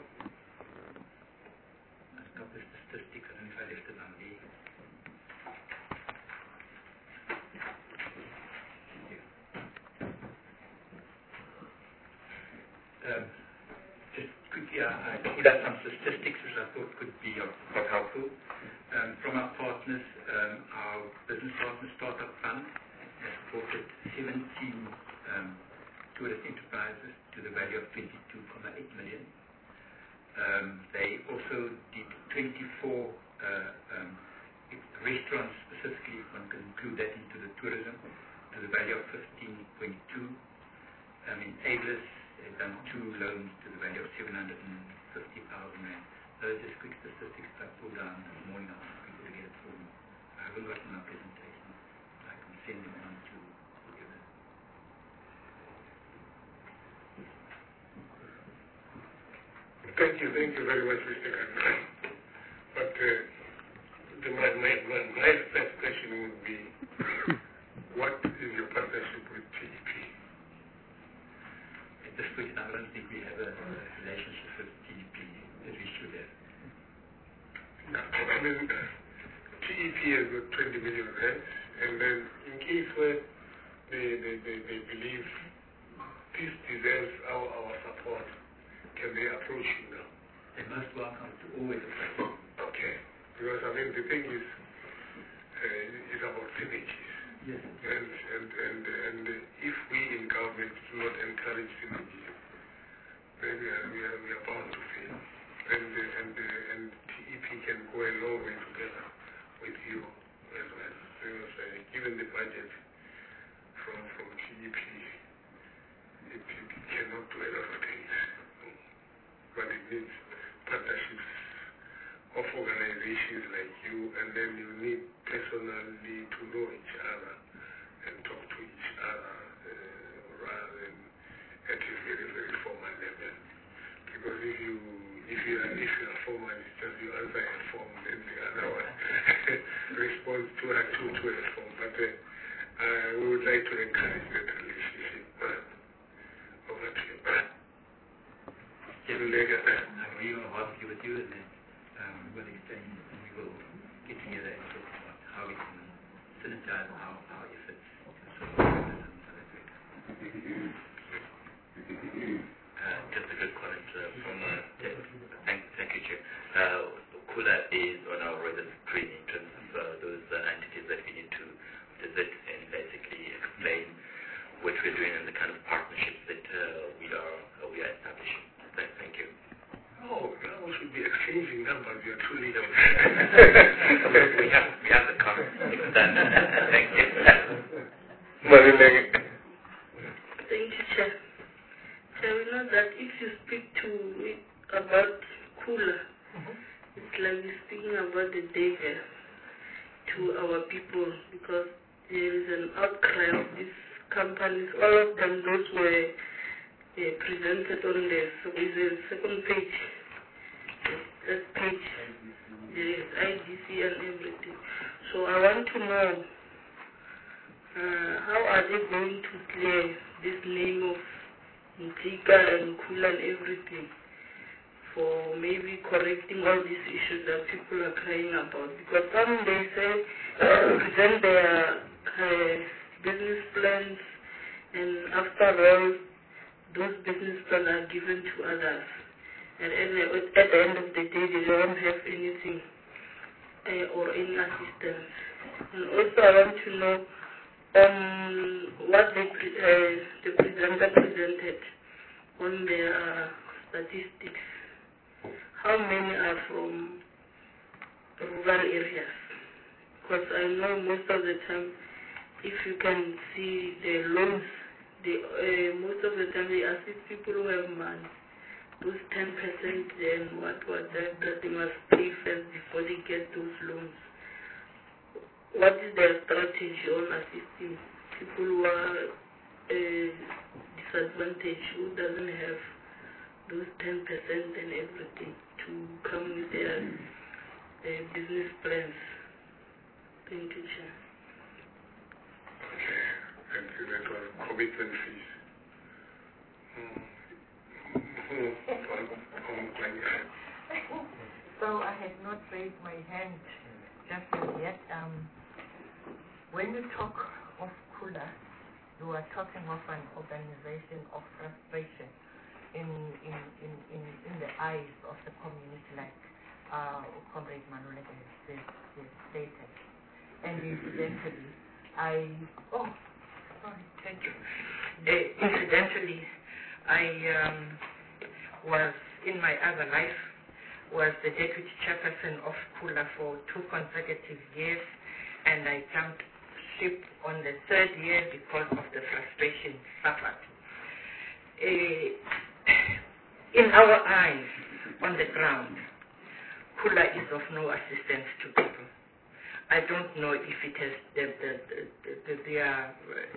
A couple of statistics, I don't know if I left it on there. Um, just quickly, I, I pulled out some statistics which I thought could be of, of helpful. Um, from our partners, um, our Business Partner Startup Fund has supported seventeen um, tourist enterprises to the value of twenty-two point eight million. Um, they also did twenty-four uh, um, restaurants specifically, if one can include that into the tourism, to the value of fifteen point two. Um, enablers have done two loans to the value of seven hundred fifty thousand rand. Those are just quick statistics I pulled down this morning. I'll ask people to get it for me. I haven't gotten my presentation. I can send them on to whoever. Thank you, thank you very much, Mister Khan. But uh, the, my, my, my, my first question would be, what is your partnership with T E P? At this point, I don't think we have a, a relationship with T E P that we should have. No, I mean, T E P has got twenty million rands, and then in case where they, they, they, they believe this deserves our, our support, can they approach you now? They're most welcome to always approach. Okay. Because, I mean, the thing is, uh, it's about synergies. Yes. And, and, and, and if we in government do not encourage synergies, then we are, we are, we are bound to fail. And, uh, and, uh, and T E P can go a long way together with you as well. Because uh, given the budget from, from T E P, it, it, it cannot do a lot of things. But it needs partnerships of organizations like you, and then you need personally to know each other and talk to each other uh, rather than at a very, very formal level. Because if you if you are if you are formal, it's just you answer a form, then the other one responds to a to, to a form. But uh, uh, we would like to encourage that relationship. Uh, over to you. Yes, I agree on what you would do, and then um, we will exchange and we will get together and talk about how we can synergize our, our efforts to solve problems in South Africa. Uh, just a good comment uh, from uh, thank, thank you, Chair. Uh, Kula is on our radar screen in terms of uh, those uh, entities that we need to visit and basically explain what we're doing and the kind of partnerships that uh, we are uh, we are establishing. Thank, thank you. Oh, now we should be exchanging numbers. You're truly the we have we have the car. Thank you. Thank you, Chair. Chair, we know that if you speak to it about Kula, mm-hmm. it's like you're speaking about the danger to our people, because there is an outcry of these companies. All of them, those were uh, presented on the, so is the second page. That page, there is I D C and everything. So I want to know, uh, how are they going to clear this name of Ntika and Kula and everything, for maybe correcting all these issues that people are crying about? Because some, they say, uh, present their uh, business plans, and after all, those business plans are given to others. And at the, at the end of the day, they don't have anything uh, or any assistance. And also, I want to know um, what they pre uh, the presenter presented on their statistics. How many are from rural areas? Because I know most of the time, if you can see the loans, they, uh, most of the time they assist people who have money. Those ten percent and what what that, that they must pay first before they get those loans. What is their strategy on assisting people who are uh, disadvantaged, who doesn't have those ten percent and everything to come with their uh, business plans? Thank you, Chair. Okay, thank you. That was commitment fees. Hmm. So I had not raised my hand just as yet. Um, when you talk of Kula, you are talking of an organization of frustration in in, in, in, in the eyes of the community, like uh, Comrade Manuel has stated. And incidentally, I, oh, sorry, thank you. Uh, incidentally, I um, was, in my other life, was the deputy chairperson of Kula for two consecutive years, and I jumped ship on the third year because of the frustration suffered. Uh, in our eyes, on the ground, Kula is of no assistance to people. I don't know if it has the, the, the, the, their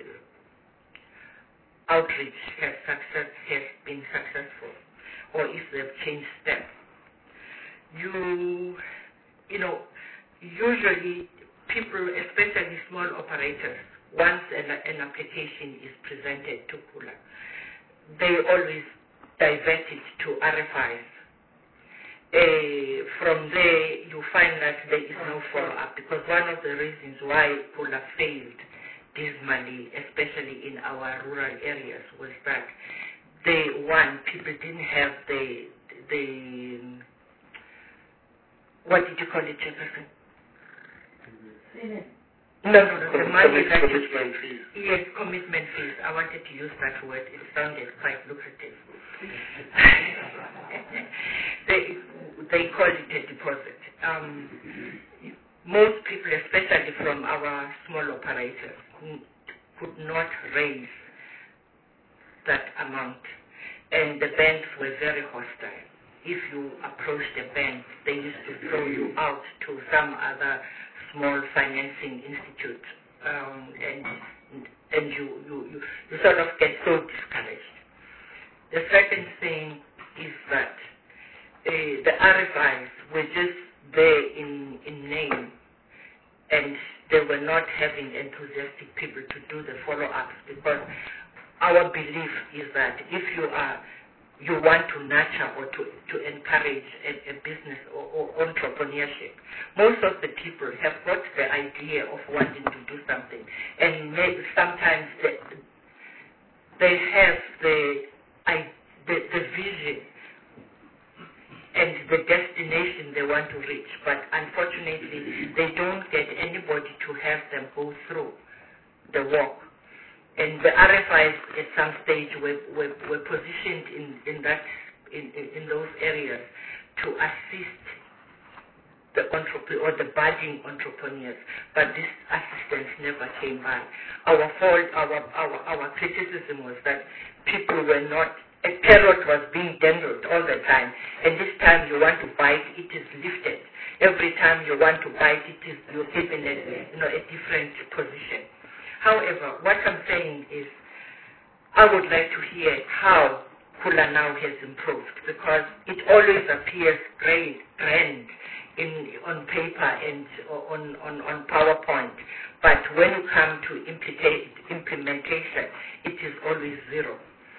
uh, outreach has success has been successful, or if they've changed steps. You, you know, usually people, especially small operators, once an, an application is presented to Kula, they always divert it to R F Is. Uh, from there, you find that there is no follow-up, because one of the reasons why Kula failed dismally, especially in our rural areas, was that they, one, people didn't have the, the what did you call it, Chairperson? No, no, no, the money that you, commitment fees. Yes, commitment fees. I wanted to use that word. It sounded quite lucrative. they, they call it a deposit. Um, most people, especially from our small operators, could not raise that amount. And the banks were very hostile. If you approached the bank, they used to throw you out to some other small financing institute, um, and and you, you, you, you sort of get so discouraged. The second thing is that uh, the R F Is were just there in, in name, and they were not having enthusiastic people to do the follow-ups, because our belief is that if you are you want to nurture or to, to encourage a, a business or, or entrepreneurship, most of the people have got the idea of wanting to do something, and maybe sometimes they, they have the, I, the the vision and the destination they want to reach, but unfortunately they don't get anybody to have them go through the walk. And the R F Is at some stage were, were, were positioned in, in, that, in, in, in those areas to assist the entrepreneur or the budding entrepreneurs, but this assistance never came by. Our fault, our, our, our criticism was that people were not, a carrot was being dangled all the time, and this time you want to bite, it is lifted. Every time you want to bite, it is, you're given a, you know, a different position. However, what I'm saying is, I would like to hear how Kula now has improved, because it always appears great, grand in, on paper and on, on, on PowerPoint, but when you come to implementation, it is always zero.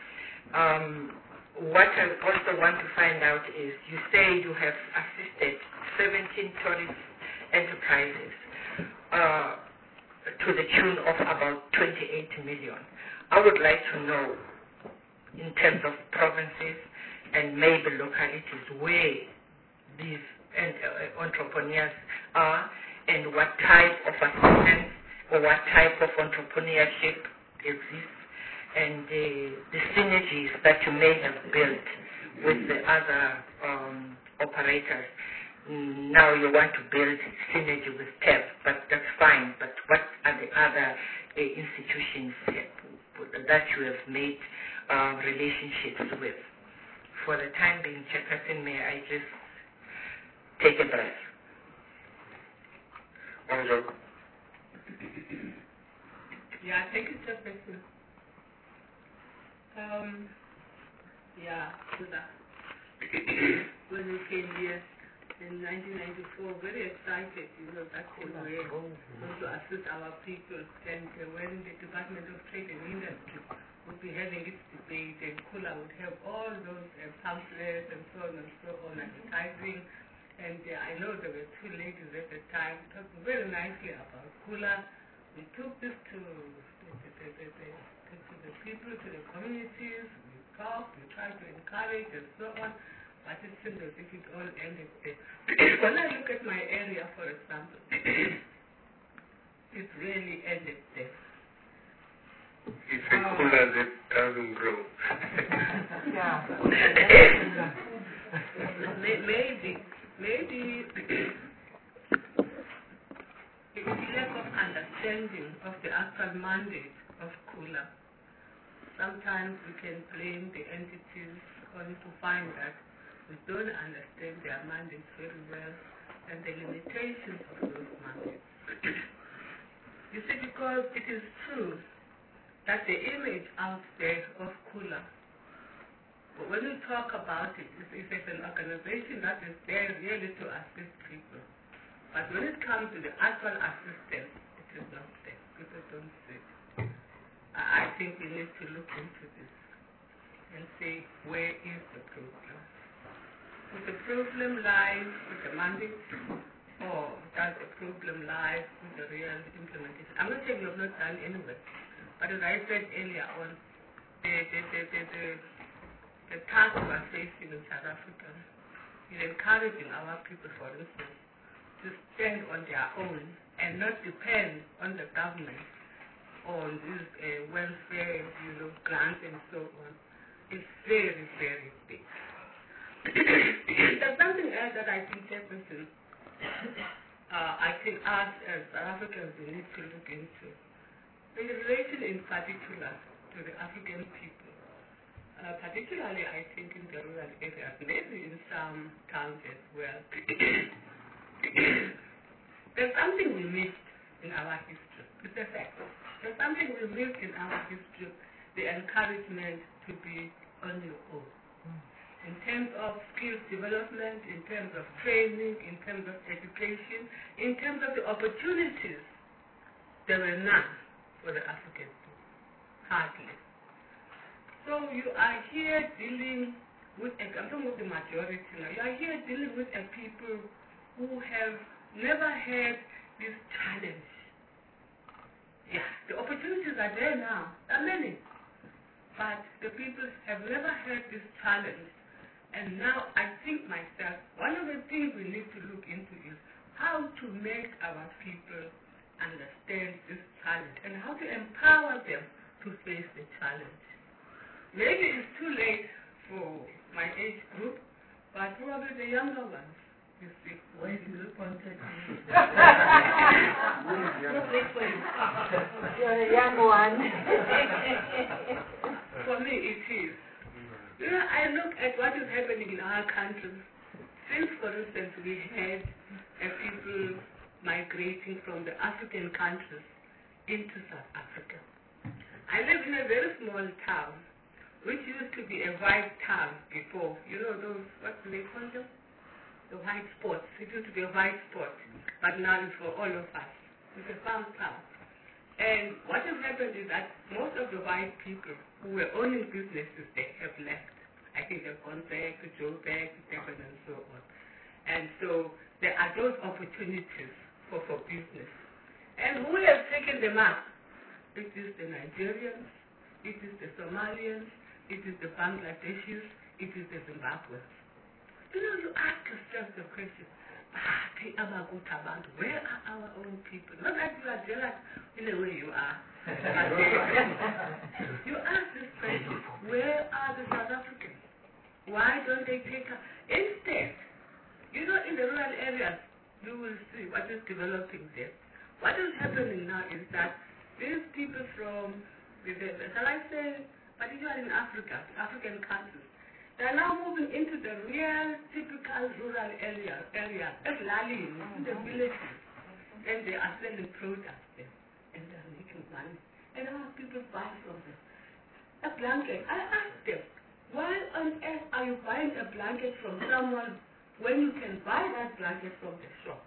Um, what I also want to find out is, you say you have assisted seventeen tourist enterprises, uh, to the tune of about twenty-eight million. I would like to know, in terms of provinces and maybe localities, where these uh, entrepreneurs are, and what type of assistance or what type of entrepreneurship exists, and uh, the synergies that you may have built with the other um, operators. Now you want to build synergy with T E P, but that's fine. But what are the other uh, institutions that you have made uh, relationships with? For the time being, Chairperson, may I just take a breath? Yeah, thank you, Chairperson. Um, yeah, when we came here in nineteen ninety-four, very excited, you know, that we were going to assist our people, and uh, when the Department of Trade and Industry would be having its debate, and Kula would have all those uh, pamphlets and so on and so on, advertising. And uh, I know there were two ladies at the time talking very nicely about Kula. We took this to the, the, the, the, the, to the people, to the communities. We talked, we tried to encourage and so on. But it seems as if it all ended there. When I look at my area, for example, it really ended there. It's a um, Kula that doesn't grow. Yeah. maybe, maybe it is lack of understanding of the actual mandate of Kula. Sometimes we can blame the entities only to find that we don't understand their mandates very well and the limitations of those mandates. You see, because it is true that the image out there of Kula, but when we talk about it, it's, it's an organization that is there really to assist people. But when it comes to the actual assistance, it is not there. People don't see it. I think we need to look into this and see where is the problem. Does the problem lie with the mandate, or does the problem lie with the real implementation? I'm not saying we have not done anyway, but as I said earlier on, the, the, the, the, the, the task we are facing in South Africa is encouraging our people, for instance, to stand on their own and not depend on the government, on these uh, welfare, you know, grants and so on. It's very, very big. There's something else that I think Jefferson, uh, I think us as South Africans we need to look into. The relation in particular to the African people, uh, particularly I think in the rural areas, maybe in some towns as well. There's something we missed in our history. It's a fact. There's something we missed in our history, the encouragement to be on your own. In terms of skills development, in terms of training, in terms of education, in terms of the opportunities, there were none for the African people. Hardly. So you are here dealing with, a, I'm talking about the majority now, you are here dealing with a people who have never had this challenge. Yeah, the opportunities are there now, there are many. But the people have never had this challenge. And now I think myself, one of the things we need to look into is how to make our people understand this challenge and how to empower them to face the challenge. Maybe it's too late for my age group, but probably the younger ones. You see, why do you contact me? You're a young one. For me, it is. You know, I look at what is happening in our country. Since, for instance, we had uh, people migrating from the African countries into South Africa. I live in a very small town, which used to be a white town before. You know those, what do they call them? The white spots. It used to be a white spot, but now it's for all of us. It's a farm town. And what has happened is that most of the white people who were owning businesses, they have left. I think they've gone back to Joburg, to Durban, and so on. And so there are those opportunities for, for business. And who has taken them up? It is the Nigerians, it is the Somalians, it is the Bangladeshis, it is the Zimbabweans. You know, you ask yourself the question, where are our own people? Not that you are jealous in the way you are. You ask this question, where are the South Africans? Why don't they take up? Instead, you know, in the rural areas, you will see what is developing there. What is happening now is that these people from, the, the, shall I say, particularly in Africa, African countries, they are now moving into the real typical rural areas, areas, as Lali, in the villages, and they are selling products there, and they are making money. And our people buy from them. A blanket, I asked them, why on earth are you buying a blanket from someone when you can buy that blanket from the shop?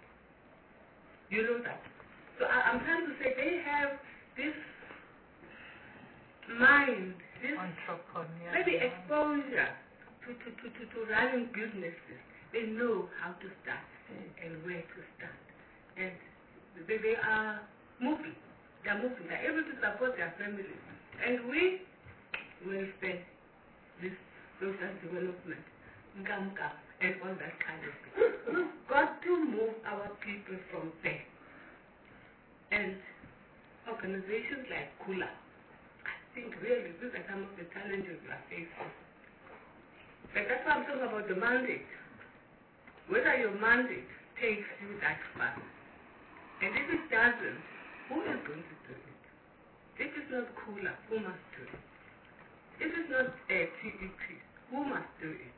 You know that. So I, I'm trying to say they have this mind, this maybe exposure to, to, to, to, to running businesses. They know how to start and where to start. And they, they are moving. They are moving. They are able to support their families. And we will spend this social development, income, and all that kind of thing. We've got to move our people from there. And organizations like Kula, I think really these are some of the challenges we are facing. But that's why I'm talking about the mandate. Whether your mandate takes you that far. And if it doesn't, who is going to do it? If it's not Kula, who must do it? If it's not a T E P, who must do it?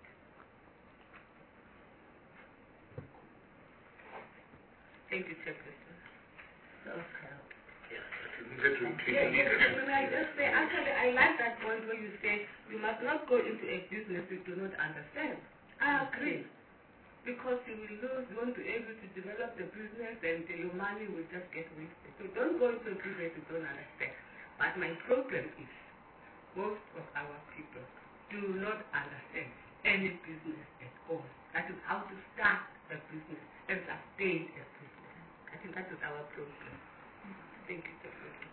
Thank you, Chairperson. Self-help. Yes, can I just say, actually, I like that point where you say you must not go into a business you do not understand. I agree. Because you will lose, you won't be able to develop the business and your money will just get wasted. So don't go into a business you don't understand. But my problem is, most of our people do not understand any business at all. That is how to start a business and sustain a business. I think that is our problem. Thank you, Chairperson.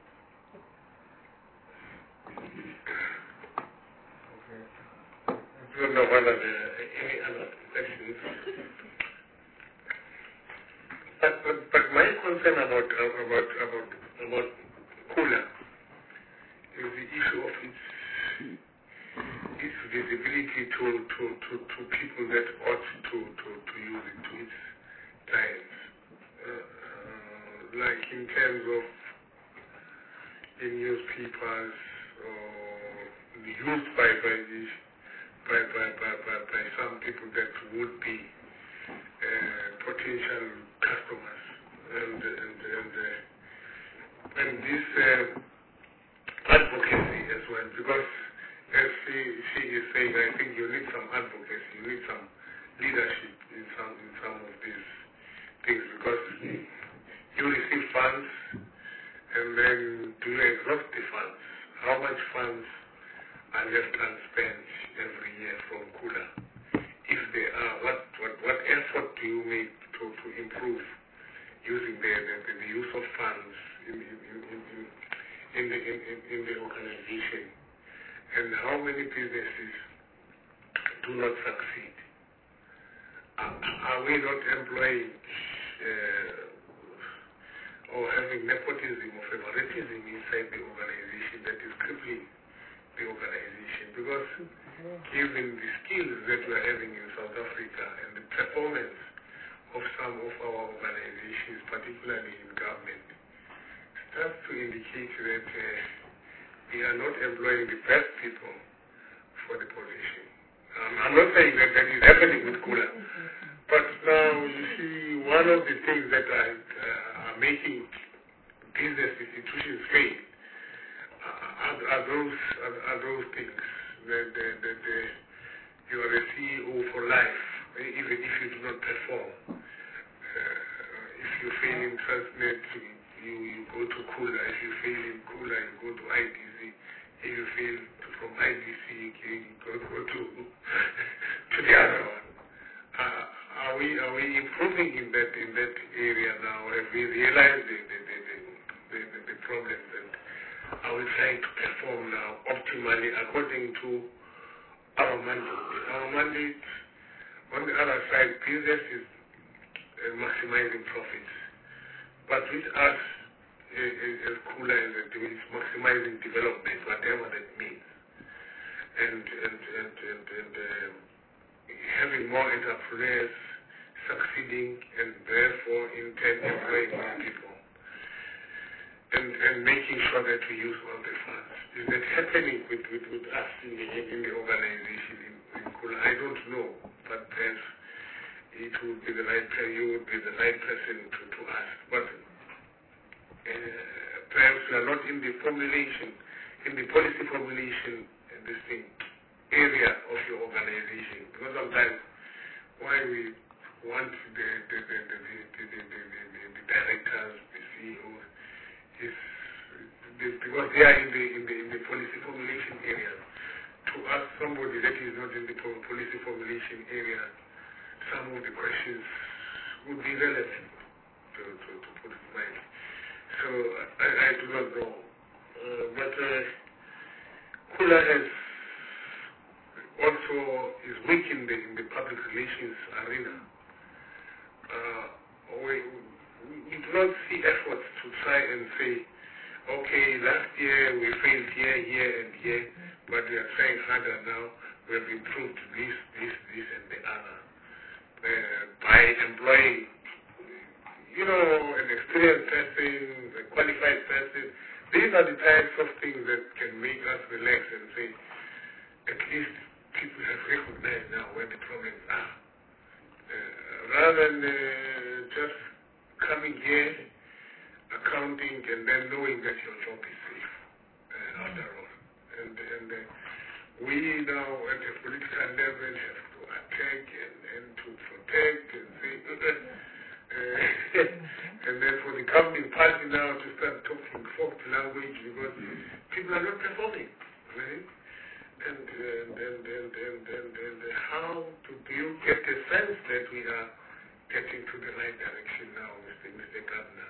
Okay. I don't know whether there are any other questions. But, but, but my concern about, about, about, about Kula is the issue of its, its visibility to, to, to, to people that ought to, to, to use it, to its clients. Uh, uh, like in terms of in newspapers or used by, by, the, by, by, by, by, by some people that would be uh, potential customers. And, and, and, uh, and this uh, advocacy as well, because as she, she is saying, I think you need some advocacy, you need some leadership in some, in some of these things, because you receive funds and then do you exhaust the funds? How much funds are left unspent every year from Kula? If they are, what, what, what effort do you make to, to improve using the, the, the use of funds in, in, in, in, in, the, in, in, in the organization? And how many businesses do not succeed? Are, are we not employing uh, or having nepotism or favoritism inside the organization that is crippling the organization? Because given the skills that we are having in South Africa and the performance of some of our organizations, particularly in government, starts to indicate that uh, we are not employing the best people for the position. Um, I'm not saying that that is happening with Kula, but now you see one of the things that are, uh, are making business institutions fail uh, are, are those are, are those things that, that, that uh, you are a C E O for life, even if you do not perform. Uh, if you fail in Transnet, you, you go to Kula. If you fail in Kula, you go to I D C. If you fail to, from I D C, you go, go to to the other one. Uh, are we are we improving in that in that area now? Have we realized the the the, the, the, the, the problems, and are we trying to perform now optimally according to our mandate? Our mandate on the other side, business is uh, maximizing profits, but with us uh, as Kula as it's maximizing development, whatever that means, and and and and, and uh, having more entrepreneurs succeeding and therefore in turn employing more people, and and making sure that we use all the funds. Is that happening with, with, with us in the in the organization in, in Kula? I don't know, but perhaps it would be the right you would be the right person to, to ask. But uh, perhaps we are not in the formulation, in the policy formulation, in this thing area of your organization, because sometimes why we want the the the the the, the, the, the, the, the directors, the C E Os, is because they are in the in the in the policy somebody that is not in the po- policy formulation area, some of the questions would be relevant, to, to, to put it mildly. So I, I do not know. Uh, but uh, Kula has also is weak in the, in the public relations arena. Uh, we, we do not see efforts to try and say, okay, last year we failed here, here, and here, but we are trying harder now. We have improved this, this, this, and the other. Uh, by employing, you know, an experienced person, a qualified person, these are the types of things that can make us relax and say, at least people have recognized now where the problems are. Uh, rather than uh, just coming here, accounting, and then knowing that your job is safe, uh, after all. And, and uh, we now at a political level have to attack and, and to protect and say, uh, and then for the governing party now to start talking folk language because people are not performing, right? And, and, and, and, and, and, and how to do you get a sense that we are getting to the right direction now, Mister Mister Governor?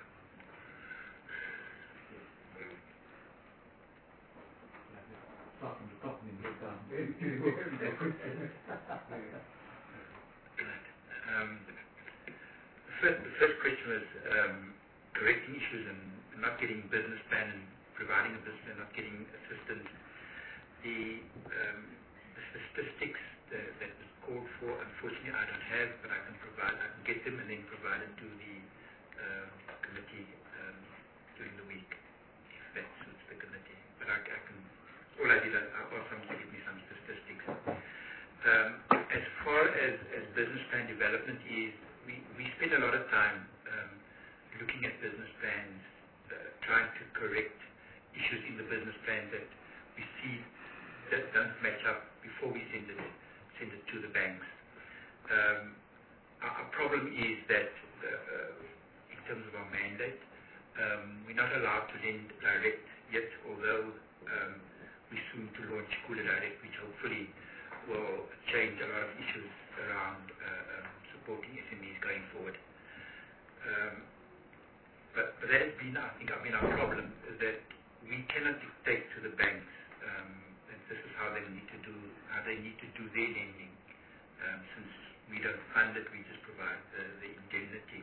um, first, the first question was um, correcting issues and not getting business plan and providing a business plan, not getting assistance. The, um, the statistics that, that was called for, unfortunately, I don't have, but I can provide. I can get them and then provide it to the um, committee um, during the week, if that suits the committee. But I, I can. All I did, I asked them to give me some statistics. Um, as far as, as business plan development is, we, we spend a lot of time um, looking at business plans, uh, trying to correct issues in the business plan that we see that don't match up before we send it, send it to the banks. Um, our, our problem is that uh, uh, in terms of our mandate, um, we're not allowed to lend direct yet, although um, we're soon to launch Kula Direct, which hopefully will change a lot of issues around uh, um, supporting S M Es going forward. Um, but, but that has been, I think, I mean, our problem is that we cannot dictate to the banks um, that this is how they need to do, how they need to do their lending. Um, since we don't fund it, we just provide the, the indemnity.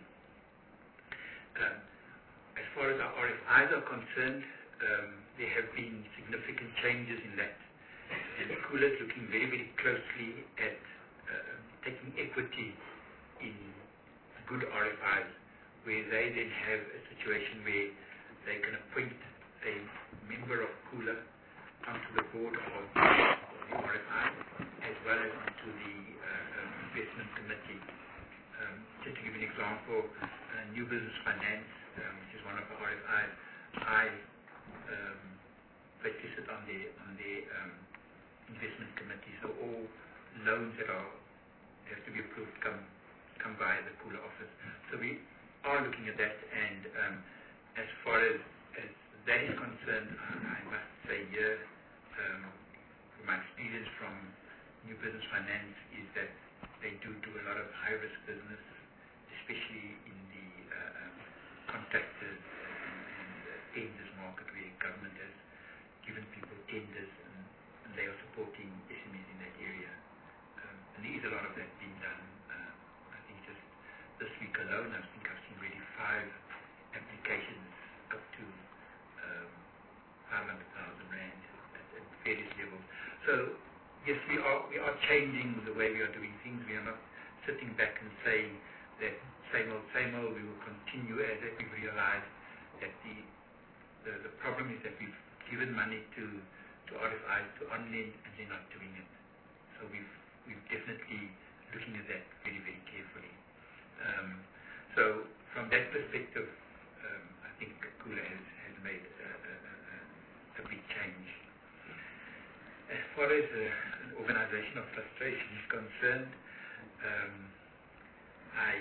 Um, as far as our R F Is are concerned, um, there have been significant changes in that. And Kula is looking very, very closely at uh, taking equity in good R F Is, where they then have a situation where they can appoint a member of Kula onto the board of the R F I, as well as onto the uh, um, investment committee. Um, just to give you an example, uh, New Business Finance, um, which is one of the R F Is, I um, basically sit on the on the um, investment committee. So all loans that are have to be approved come come by the Kula office. So we are looking at that, and um, as far as, as that is concerned, I, I must say here, um, from my experience from New Business Finance, is that they do do a lot of high-risk business, especially in the uh, um, contractors and, and uh, tenders market, where government has given people tenders and, and they are supporting S M Es in that area. Um, and there is a lot of that being done. Uh, I think just this week alone, I think I've seen already five applications up to um, five hundred thousand rand at, at various levels. So yes, we are we are changing the way we are doing things. We are not sitting back and saying that same old, same old. We will continue as if we realize that the, the the problem is that we've given money to to R F Is to on-lend and they're not doing it. So we've we've definitely looking at that very very carefully. Um, so from that perspective, um, I think Kula has, has made a, a, a, a big change. As far as uh, an organization of frustration is concerned, um, I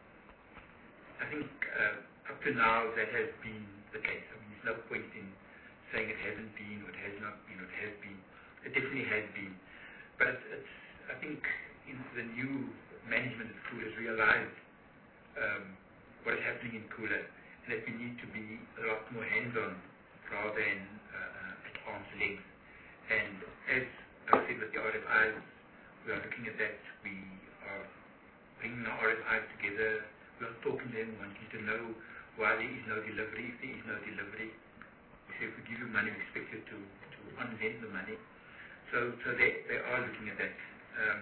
I think uh, up to now that has been the case. I mean, there's no point in saying it hasn't been or it has not been or it has been. It definitely has been. but it's, it's, I think in the new management of Kula has realized um, what is happening in Kula, and that we need to be a lot more hands-on rather than uh, at arm's length. And as I said with the R F Is, we are looking at that. We are bringing our R F Is together. We are talking to them, wanting to know why there is no delivery, if there is no delivery. We say if we give you money, we expect you to, to unlend the money. So, so they, they are looking at that. Um,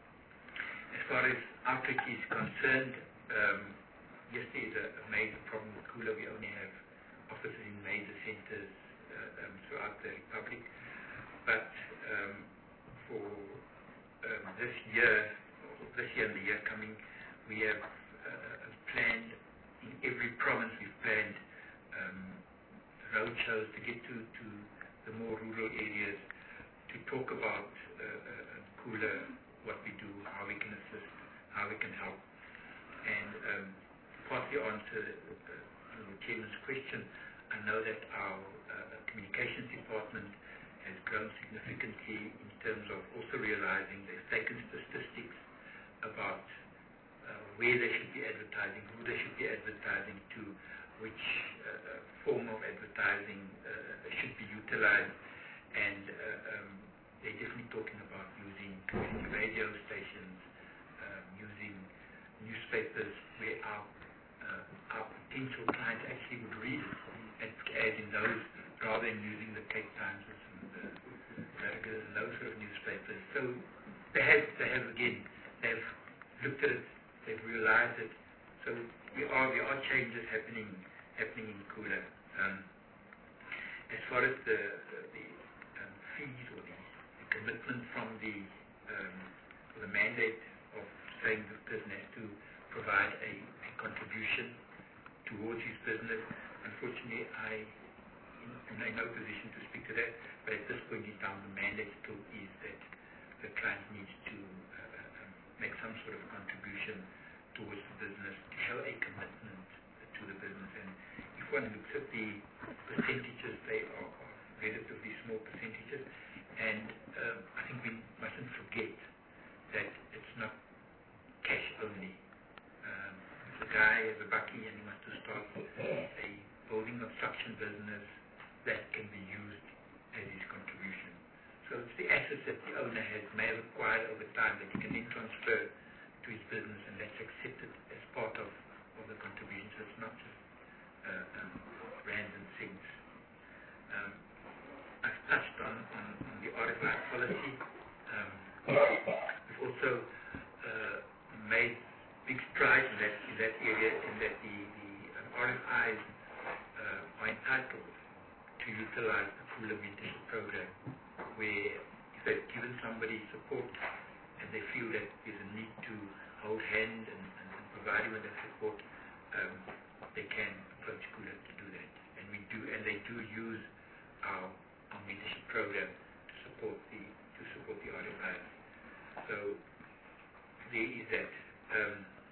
as far as outreach is concerned, um, yes, there is a, a major problem with Kula. We only have offices in major centers uh, um, throughout the Republic. But um, for um, this year, this year and the year coming, we have uh, planned, in every province we've planned um, road shows to get to, to the more rural areas to talk about uh, uh, Kula, what we do, how we can assist, how we can help. And um, to partly answer uh, the Chairman's question, I know that our uh, communications department has grown significantly in terms of also realizing they've taken statistics about uh, where they should be advertising, who they should be advertising to, which uh, form of advertising uh, should be utilized, and uh, um, they're definitely talking about using community radio stations, um, using newspapers where our, uh, our potential clients actually would read it, and add in those rather than using the Cape Times and the Radicals and those sort of newspapers. So they have, they have again, they've looked at it, they've realized it. So we are, there are changes happening, happening in Kula. Um, as far as the, the, the um, fees or the, the commitment from the, um, or the mandate of saying the person has to provide a, a contribution towards his business, unfortunately, I am in no position to speak to that, but at this point in time, the mandate still is that the client needs to uh, um, make some sort of contribution towards the business to show a commitment to the business. And if one looks at the percentages, they are, are relatively small percentages, and um, I think we mustn't forget that it's not cash only. Um, if a guy has a bucky and he wants to start a building construction business, that can be used as his contribution. So it's the assets that the owner has may have acquired over time that he can then transfer to his business, and that's accepted as part of, of the contribution. So it's not just uh, um, rands and cents. Um, I've touched on, on, on the R F I policy. Um, we've also uh, made big strides in that, in that area, in that the, the um, R F Is uh, are entitled to utilize the Kula mentorship program, where if they've given somebody support and they feel that there's a need to hold hand and, and, and provide him with that support, um, they can approach Kula to do that. And we do, and they do use our, our mentorship program to support the to support the R F Is. So there is that. Um,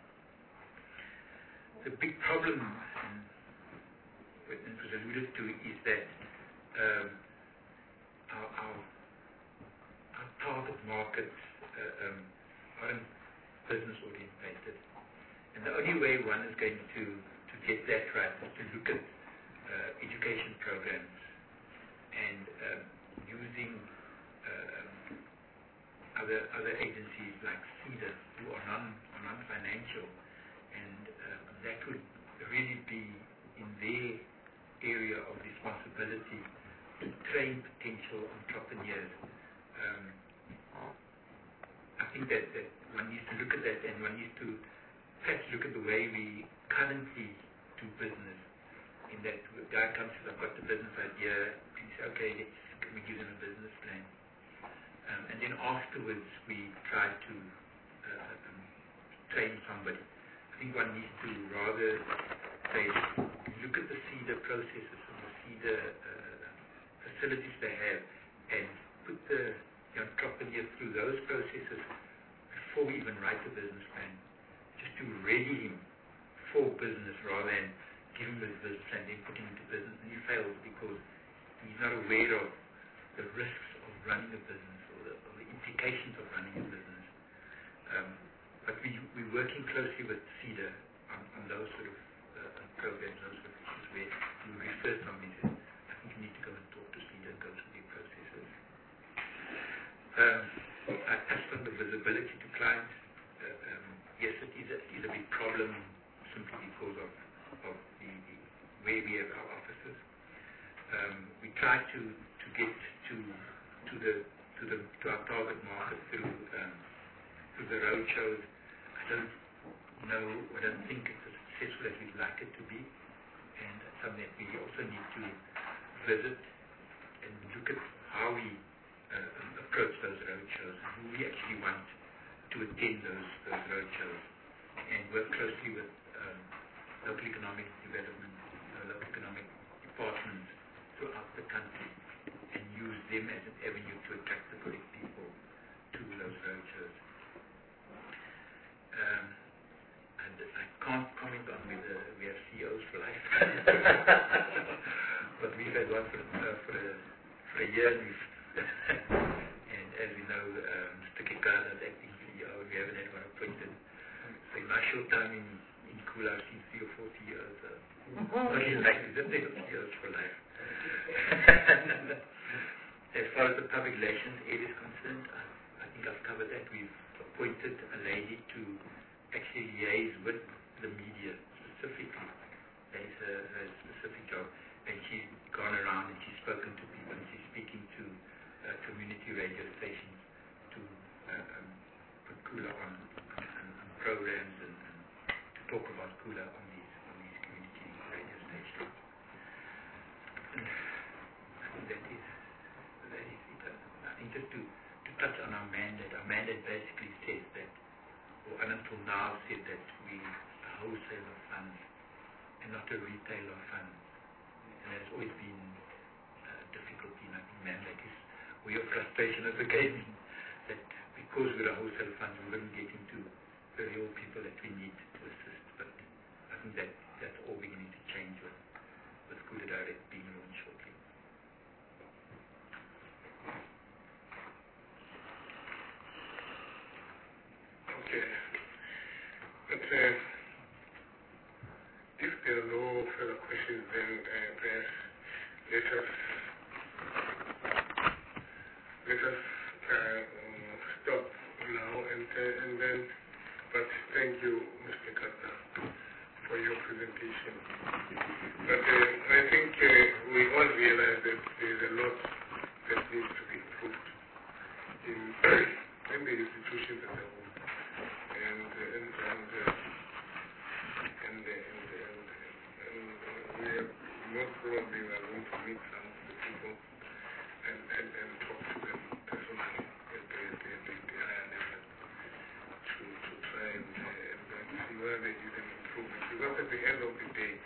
the big problem, and what it was alluded to, is that Um, our, our, our target markets uh, um, aren't business orientated, and the only way one is going to, to get that right is to look at uh, education programs and um, using uh, um, other other agencies like CEDA who are non are non-financial, and uh, that would really be in their area of responsibility to train potential entrepreneurs. Um, I think that, that one needs to look at that, and one needs to perhaps look at the way we currently do business. In that the guy comes to, I've got the business idea, and you say, okay, let's, can we give them a business plan? Um, and then afterwards we try to uh, um, train somebody. I think one needs to rather say, look at the CEDA processes and the CEDA uh, facilities they have, and put the, the entrepreneur through those processes before we even write the business plan, just to ready him for business rather than give him the business plan, then put him into business, and he fails because he's not aware of the risks of running a business or the, or the implications of running a business. Um, but we, we're working closely with CEDA on, on those sort of uh, programs, those sort of issues where we refer somebody to, I think you need to go and talk to CEDA and go through the processes. Um, I touched on the visibility to clients. Uh, um, yes, it is a, is a big problem simply because of, of the, the where we have our offices. Um, we try to, to get to to the to the to our target market through um, through the road shows. I don't know, I don't think it's as successful as we'd like it to be, and it's something that we also need to visit and look at how we uh, approach those road shows and who we actually want to attend those those road shows, and work closely with um, local economic development, uh, local economic departments throughout the country, and use them as an avenue to attract the correct people to those road shows. Um, and I can't comment on whether we have C E Os for life, but we've had one for, uh, for, a, for a year, and, and as we know, um, Mister Kekana is acting C E O, we haven't had one appointed. So in my short time in, in Kula, I've seen three or four C E Os. Uh, not even likely that they have C E Os for life. As far as the public relations aid is concerned, I, I think I've covered that. We've appointed a lady to actually liaise with the media specifically. That is her, her specific job. And she's gone around and she's spoken to people and she's speaking to uh, community radio stations to uh, um, put Kula on, on, on programs and, and to talk about Kula on these, on these community radio stations. And I think that is, that is it. I think just to, to touch on our mandate, our mandate basically says that, or until now said that we are a wholesaler of funds and not a retailer of funds. And that's always been a difficulty in our mandate. Is we have frustration as a gaming that because we're a wholesale fund, we wouldn't get into the real people that we need to assist. But I think that that's all beginning to change with, with Kula Direct being launched shortly. Okay. But uh, if there are no further questions, then uh, perhaps let us let us uh, um, stop now and uh, and then. But thank you, Mister Kata, for your presentation. But uh, I think uh, we all realize that there is a lot that needs to be improved in in the institutions as a whole. And uh, and and, uh, and, uh, and, and, and uh, we are most probably we are going to meet some of the people and, and, and talk to them personally at the, the, the, the higher level to, to try and, uh, and, and see where there is an improvement. Because at the end of the day,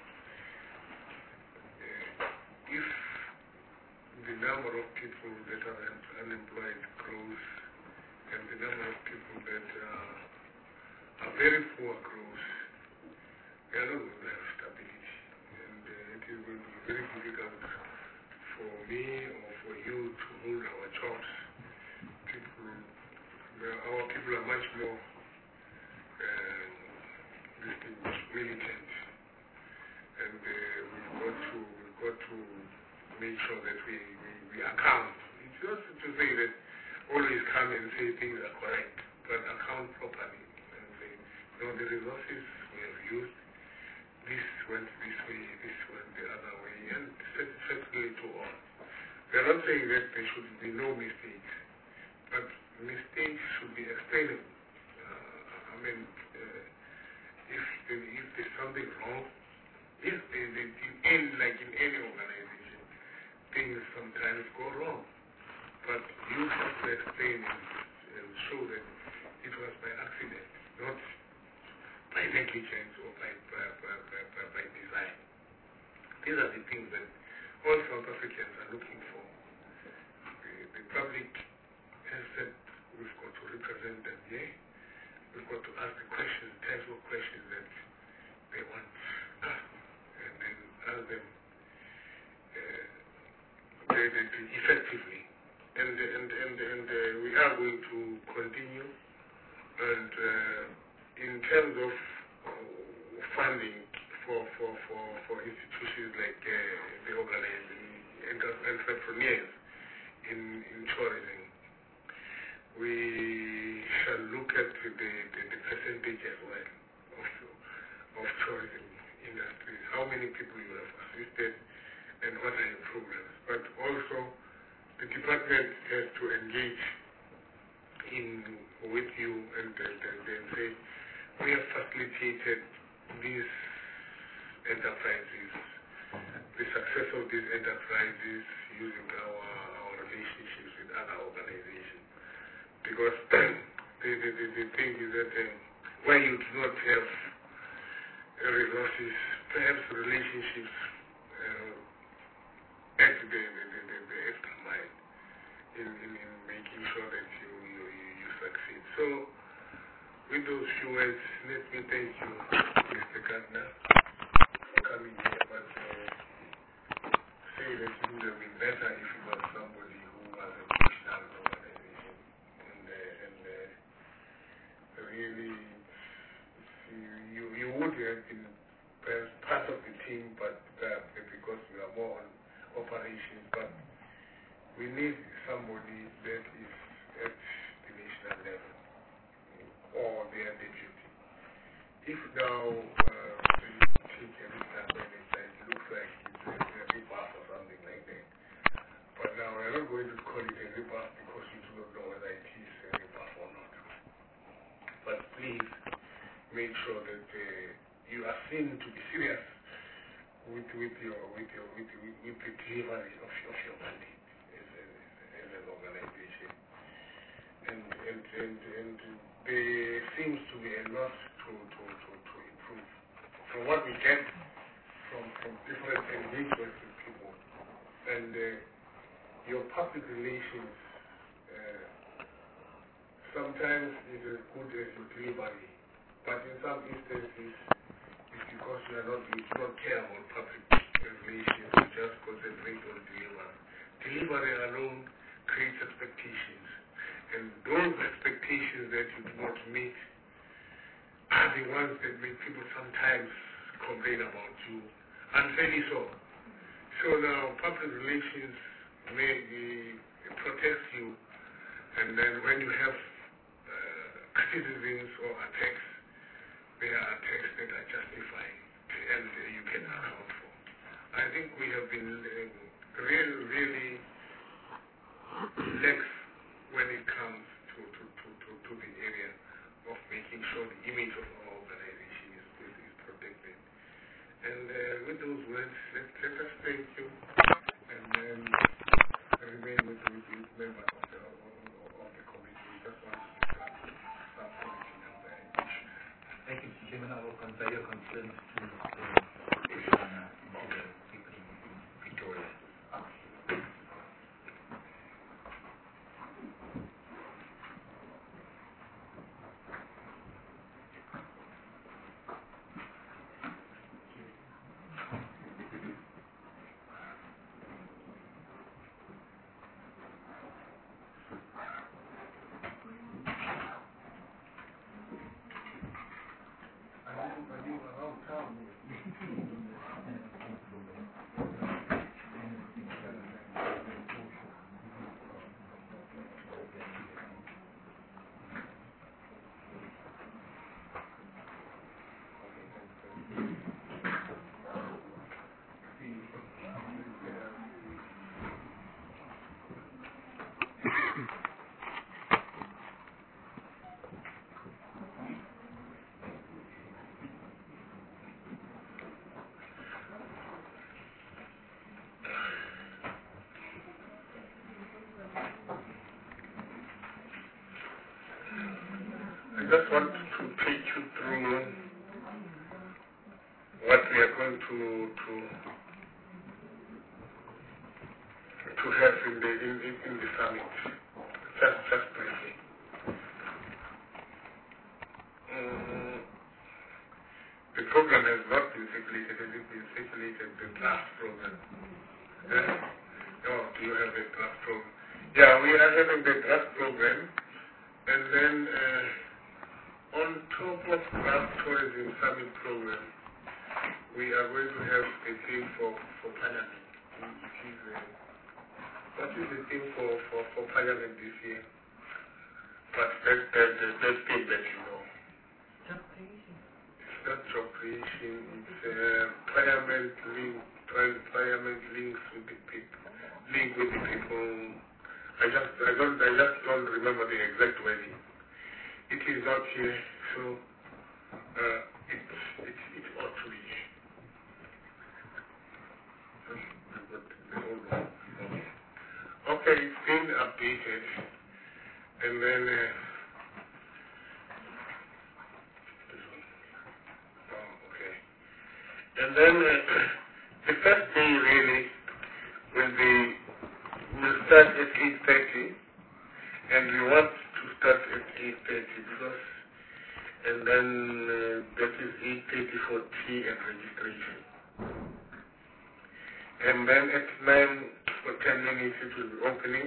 uh, if the number of people that are unemployed grows and the number of people that are are very poor grows, we are not going to have stability. And uh, it is going to be very difficult for me or for you to hold our jobs. People, our people are much more uh, militant. And uh, we've got to we've got to make sure that we, we, we account. It's not to say that always come and say things are correct, but account properly. So the resources we have used, this went this way, this went the other way, and certainly to all. We are not saying that there should be no mistakes, but mistakes should be explainable. Uh, I mean, uh, if, if there's something wrong, if there is, in, like in any organization, things sometimes go wrong. But you have to explain and, and show that it was by accident, not by negligence or by, by, by, by, by design. These are the things that all South Africans are looking for. The, the public has said we've got to represent them here. We've got to ask the questions, types of questions that they want asked, and then ask them uh, they, they, they effectively. And, and, and, and uh, we are going to continue, and uh, in terms of uh, funding for, for, for, for institutions like uh, the organizing entrepreneurs in, in tourism, we shall look at the, the, the percentage as well of, of tourism industries, how many people you have assisted and what are your programs. But also, the department has to engage in with you and then say, we have facilitated these enterprises, the success of these enterprises using our, our relationships with other organizations. Because the, the, the, the thing is that um, where you do not have resources, perhaps relationships uh, at the, the, the, the, the extra mile in, in, in making sure that you, you, you succeed. So, with those few words, let me thank you, Mister Gardner, for coming here, but uh, say that it would have been better if it was somebody who was a national organization and, uh, and uh, really you, you would have been perhaps part of the team, but uh, because you are more on operations, but we need somebody that is at the national level or their deputy. If now uh, we take a look at it, it looks like it's a, a rebuff or something like that. But now we're not going to call it a rebuff because we do not know whether it is a rebuff or not. But please make sure that uh, you are seen to be serious with, with, your, with, your, with, with, with the delivery of, of your mandate as, a, as an organization. And, and, and, and there seems to be a lot to, to, to, to improve. From what we get from, from different engagements with people, and uh, your public relations uh, sometimes is as good as your delivery, but in some instances it's because you are not, you do not care about public relations, you just concentrate on delivery. Delivery alone creates expectations. And those expectations that you do not meet are the ones that make people sometimes complain about you, unfairly so. So now public relations may be, protect you, and then when you have uh, criticisms or attacks, they are attacks that are justified and uh, you can account for. I think we have been uh, really, really lax when it comes to, to, to, to, to the area of making sure the image of our organization is, is, is protected. And uh, with those words, let, let us thank you and then remain with, with, with members of the, of, of the committee. We just want to start, start commenting on the issues. Thank you, Mister Chairman. I will convey your concerns to Mister Gardner and to the people in Victoria. I just want to take you through what we are going to to to have in the in, in, in the summit. Just just briefly. Um, the program has not been circulated. Has it been circulated? The draft program. Yeah? Oh, do you have a draft program? Yeah, we are having the draft program, and then uh, on top of draft tourism summit program, we are going to have a theme for, for Parliament. It is, uh, what is the theme for, for, for Parliament this year? But that, that, that, that's thing that you know. Job creation. It's not job creation, it's uh, Parliament link, Parliament links with the people, link with the people. I just, I don't, I just don't remember the exact wording. It is not here, so uh, it, it, it ought to be. Okay, it's been updated, and then uh, oh, okay, and then uh, the first day really will be we'll start at eight thirty, and we want to start at eight thirty because, and then uh, that is eight thirty for tea and registration. And then at nine for ten minutes it will be opening.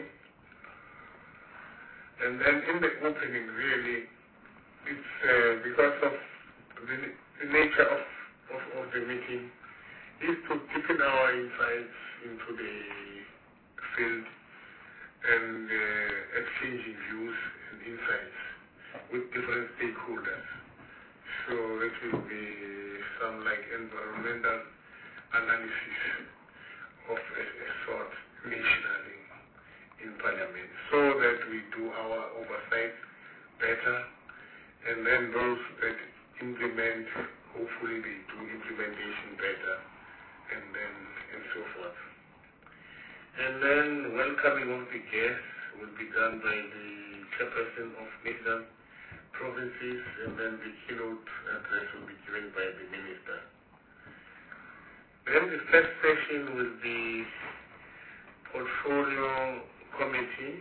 And then in the opening really, it's uh, because of the, the nature of, of, of the meeting is to deepen our insights into the field and uh, exchanging views and insights with different stakeholders. So it will be some like environmental analysis of a, a sort nationally in Parliament, so that we do our oversight better, and then those that implement, hopefully they do implementation better, and then and so forth. And then welcoming of the guests will be done by the chairperson of National Provinces, and then the keynote address will be given by the minister. Then the first session will be Portfolio Committee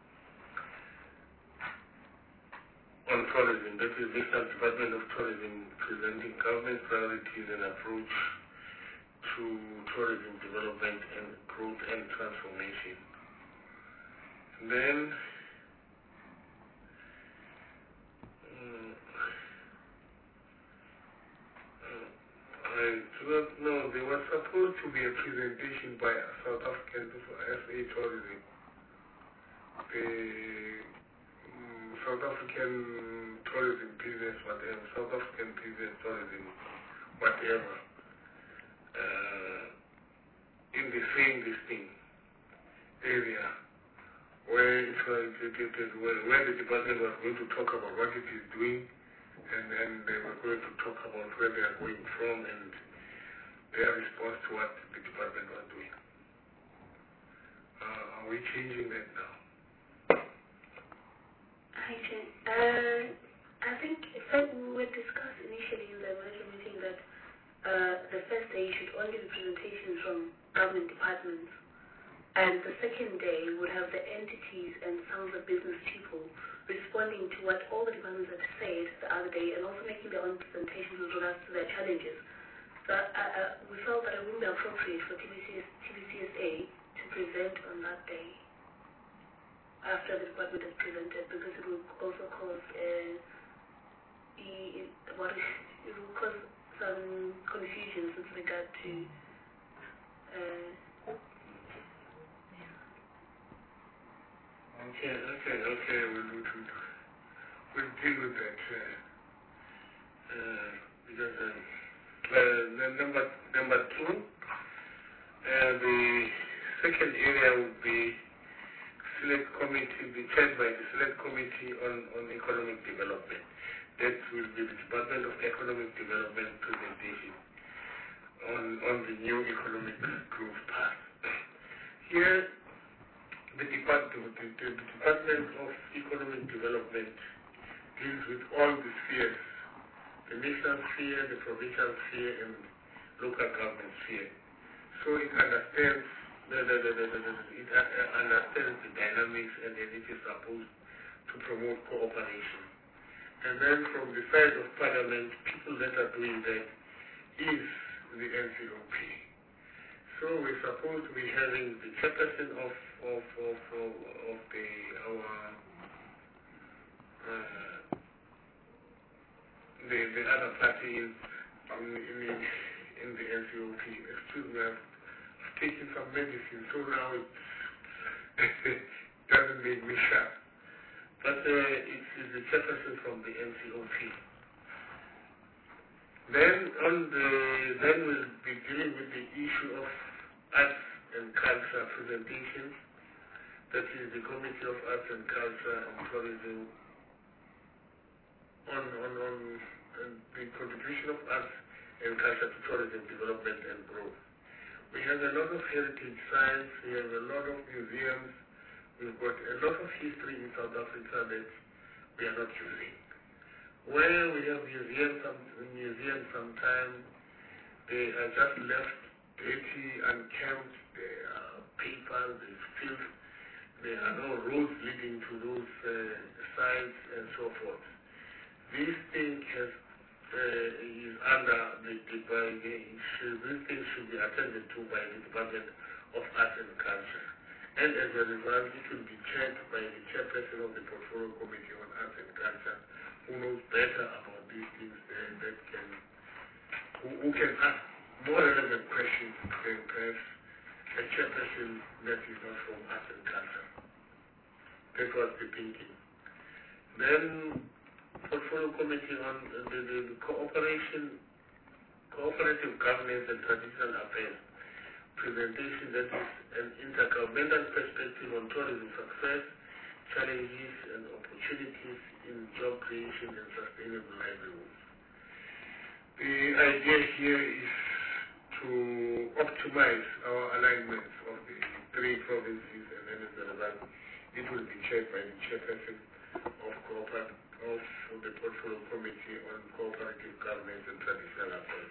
on Tourism. That is National Department of Tourism presenting government priorities and approach to tourism development and growth and transformation. And then um, I do not know, there was supposed to be a presentation by a South African F A Tourism. The um, South African Tourism Business, whatever, South African Business Tourism, whatever, uh, in the same this thing area where, it was, it, it, it, where, where the department was going to talk about what it is doing, and then they were going to talk about where they are going from and their response to what the department was doing. Uh, are we changing that now? Hi, Chen. Uh, I think so we discussed initially in the management meeting that uh, the first day should only be presentations from government departments, and the second day would have the entities and some of the business people responding to what all the departments had said the other day, and also making their own presentations with regards to their challenges. So uh, uh, we felt that it wouldn't be appropriate for T B C S A to present on that day after the department has presented, because it will also cause uh, e, what is, it will cause some confusion with regard to uh, Okay, okay, okay, we'll, we'll, we'll deal with that. Uh, uh, because uh, uh, number, number two, uh, the second area would be select committee, be chaired by the select committee on, on economic development. That will be the Department of Economic Development presentation on, on the new economic growth path. Here, The Department, the, the Department of Economic Development deals with all the spheres, the national sphere, the provincial sphere, and local government sphere. So it understands the, the, the, the, the, the, it understands the dynamics, and then it is supposed to promote cooperation. And then from the side of Parliament, people that are doing that is the N C O P. So we're supposed to be having the chairperson of of, of, of, of the, our, uh, the, the other parties in, in, in the N C O P. Excuse me, I've, I've taken some medicine, so now it doesn't make me sharp. But uh, it's, it's the chairperson from the N C O P. Then on the then we'll be dealing with the issue of arts and culture presentation. That is the Committee of Arts and Culture and Tourism on on on and the contribution of arts and culture to tourism development and growth. We have a lot of heritage sites. We have a lot of museums. We've got a lot of history in South Africa that we are not using. Where we have museums, some museums sometimes, they are just left dirty, unkempt, they are paper, they filth, there are no roads leading to those uh, sites and so forth. This thing has, uh, is under the, the, by the should, this thing should be attended to by the Department of Arts and Culture. And as a result, it will be checked by the chairperson of the Portfolio Committee on Arts and Culture, who knows better about these things than that can, who, who can ask more relevant questions than perhaps a chairperson that is not from Arts and Culture. That was the thinking. Then, Portfolio Committee on the, the, the cooperation, cooperative governance and traditional affairs. Presentation that is an intergovernmental perspective on tourism success, challenges and opportunities in job creation and sustainable livelihoods. The idea here is to optimize our alignments of the three provinces, and then as a result, it will be chaired by the chairperson of, of the Portfolio Committee on Cooperative Governance and Traditional Affairs.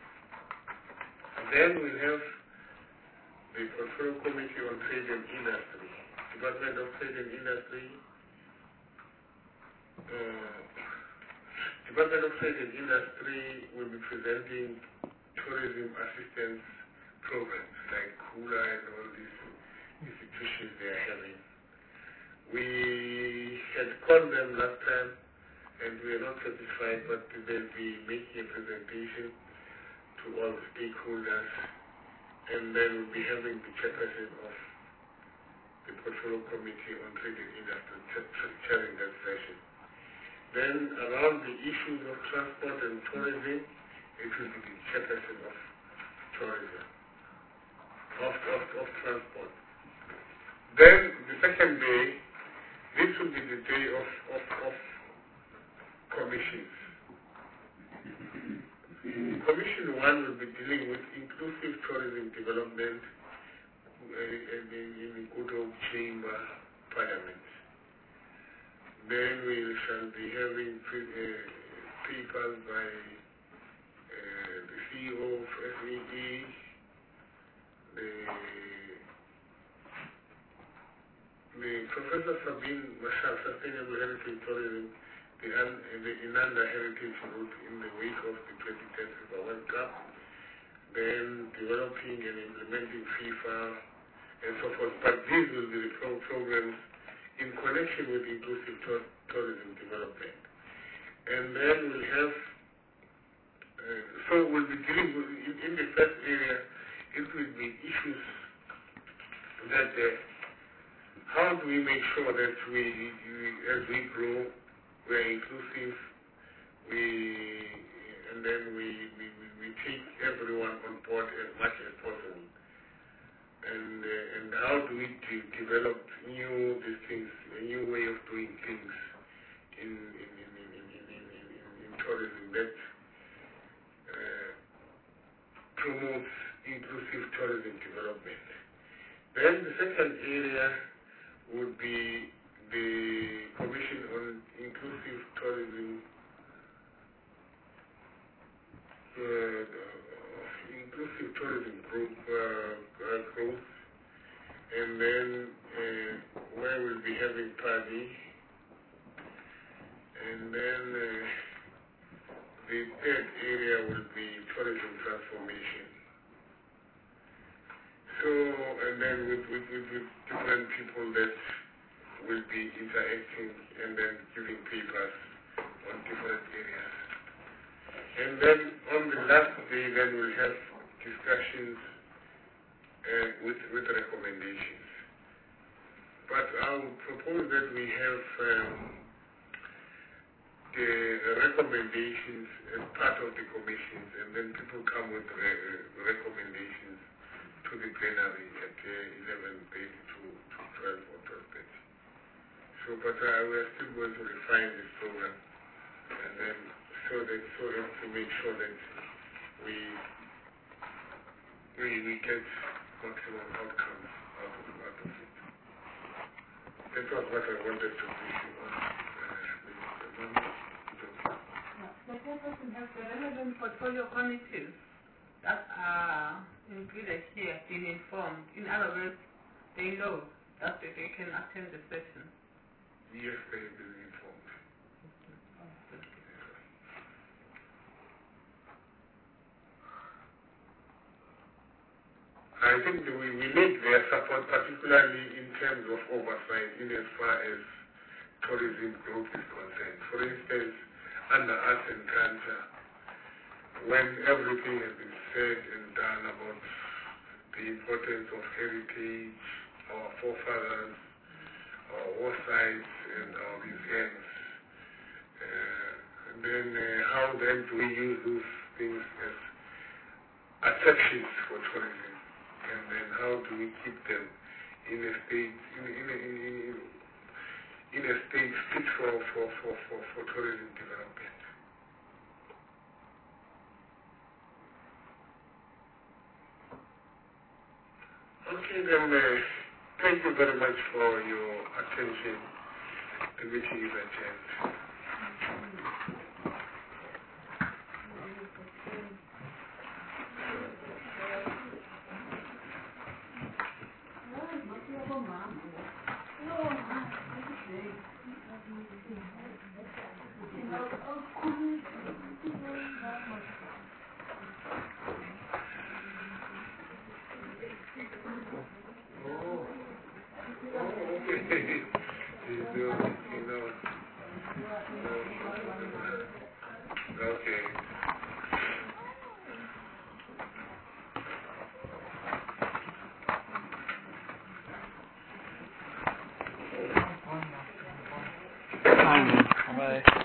Then we have the Portfolio Committee on Trade and Industry. Department of Trade and Industry. Uh, Department of Trade and Industry will be presenting tourism assistance programs like Kula and all these institutions they are having. We had called them last time and we are not satisfied, but they'll be making a presentation to all the stakeholders, and then we'll be having the chairperson of the Portfolio Committee on Trade and Industry chairing that session. Then around the issues of transport and tourism, it will be the chairperson of tourism, of, of, of transport. Then the second day, this will be the day of, of, of commissions. Commission one will be dealing with inclusive tourism development uh, in, in the Good Hope Chamber Parliament. Then we shall be having pre uh, papers by uh, the C E O of S A E, the, the Professor Sabine Mashal, Sustainable Heritage Tourism, the, the Inanda Heritage Route in the wake of the twenty ten FIFA World Cup, then developing and implementing FIFA and so forth. But these will be the pro programs in connection with inclusive tour tourism development. And then we'll have, uh, so we'll be dealing with, in, in the first area, it will be issues that, uh, how do we make sure that we, we as we grow, we're inclusive, we, and then we, we, we, we take everyone on board as much as possible. And, uh, and how do we de develop new these things, a new way of doing things in, in, in, in, in, in, in, in tourism that uh, promotes inclusive tourism development. Then the second area would be the Commission on Inclusive Tourism, uh, Inclusive Tourism Group, uh, uh, growth, and then uh, where we'll be having party, and then uh, the third area will be tourism transformation. So So, and then with, with, with, with different people that will be interacting and then giving papers on different areas. And then on the last day, then we'll have discussions uh, with, with recommendations. But I would propose that we have um, the recommendations as part of the commissions, and then people come with re recommendations to the plenary at uh, eleven thirty to, to twelve or twelve thirty. So, but uh, we are still going to refine this program, and then so that so as to make sure that we we we get maximum outcomes out of, out of it. That was what I wanted to brief you on. The person has the relevant portfolio committees that are included here being informed. In other words, they know that they can attend the session. Yes, they have been informed. I think that we, we need their support, particularly in terms of oversight, in as far as tourism growth is concerned. For instance, under arts and culture, when everything has been said and done about the importance of heritage, our forefathers, our war sites, and our museums, uh, and then uh, how then do we use those things as attractions for tourism? And then how do we keep them in a state, in, in, in, in, in a state fit for, for, for, for, for tourism development? Okay, then uh, thank you very much for your attention. The meeting is adjourned. Bye. Bye.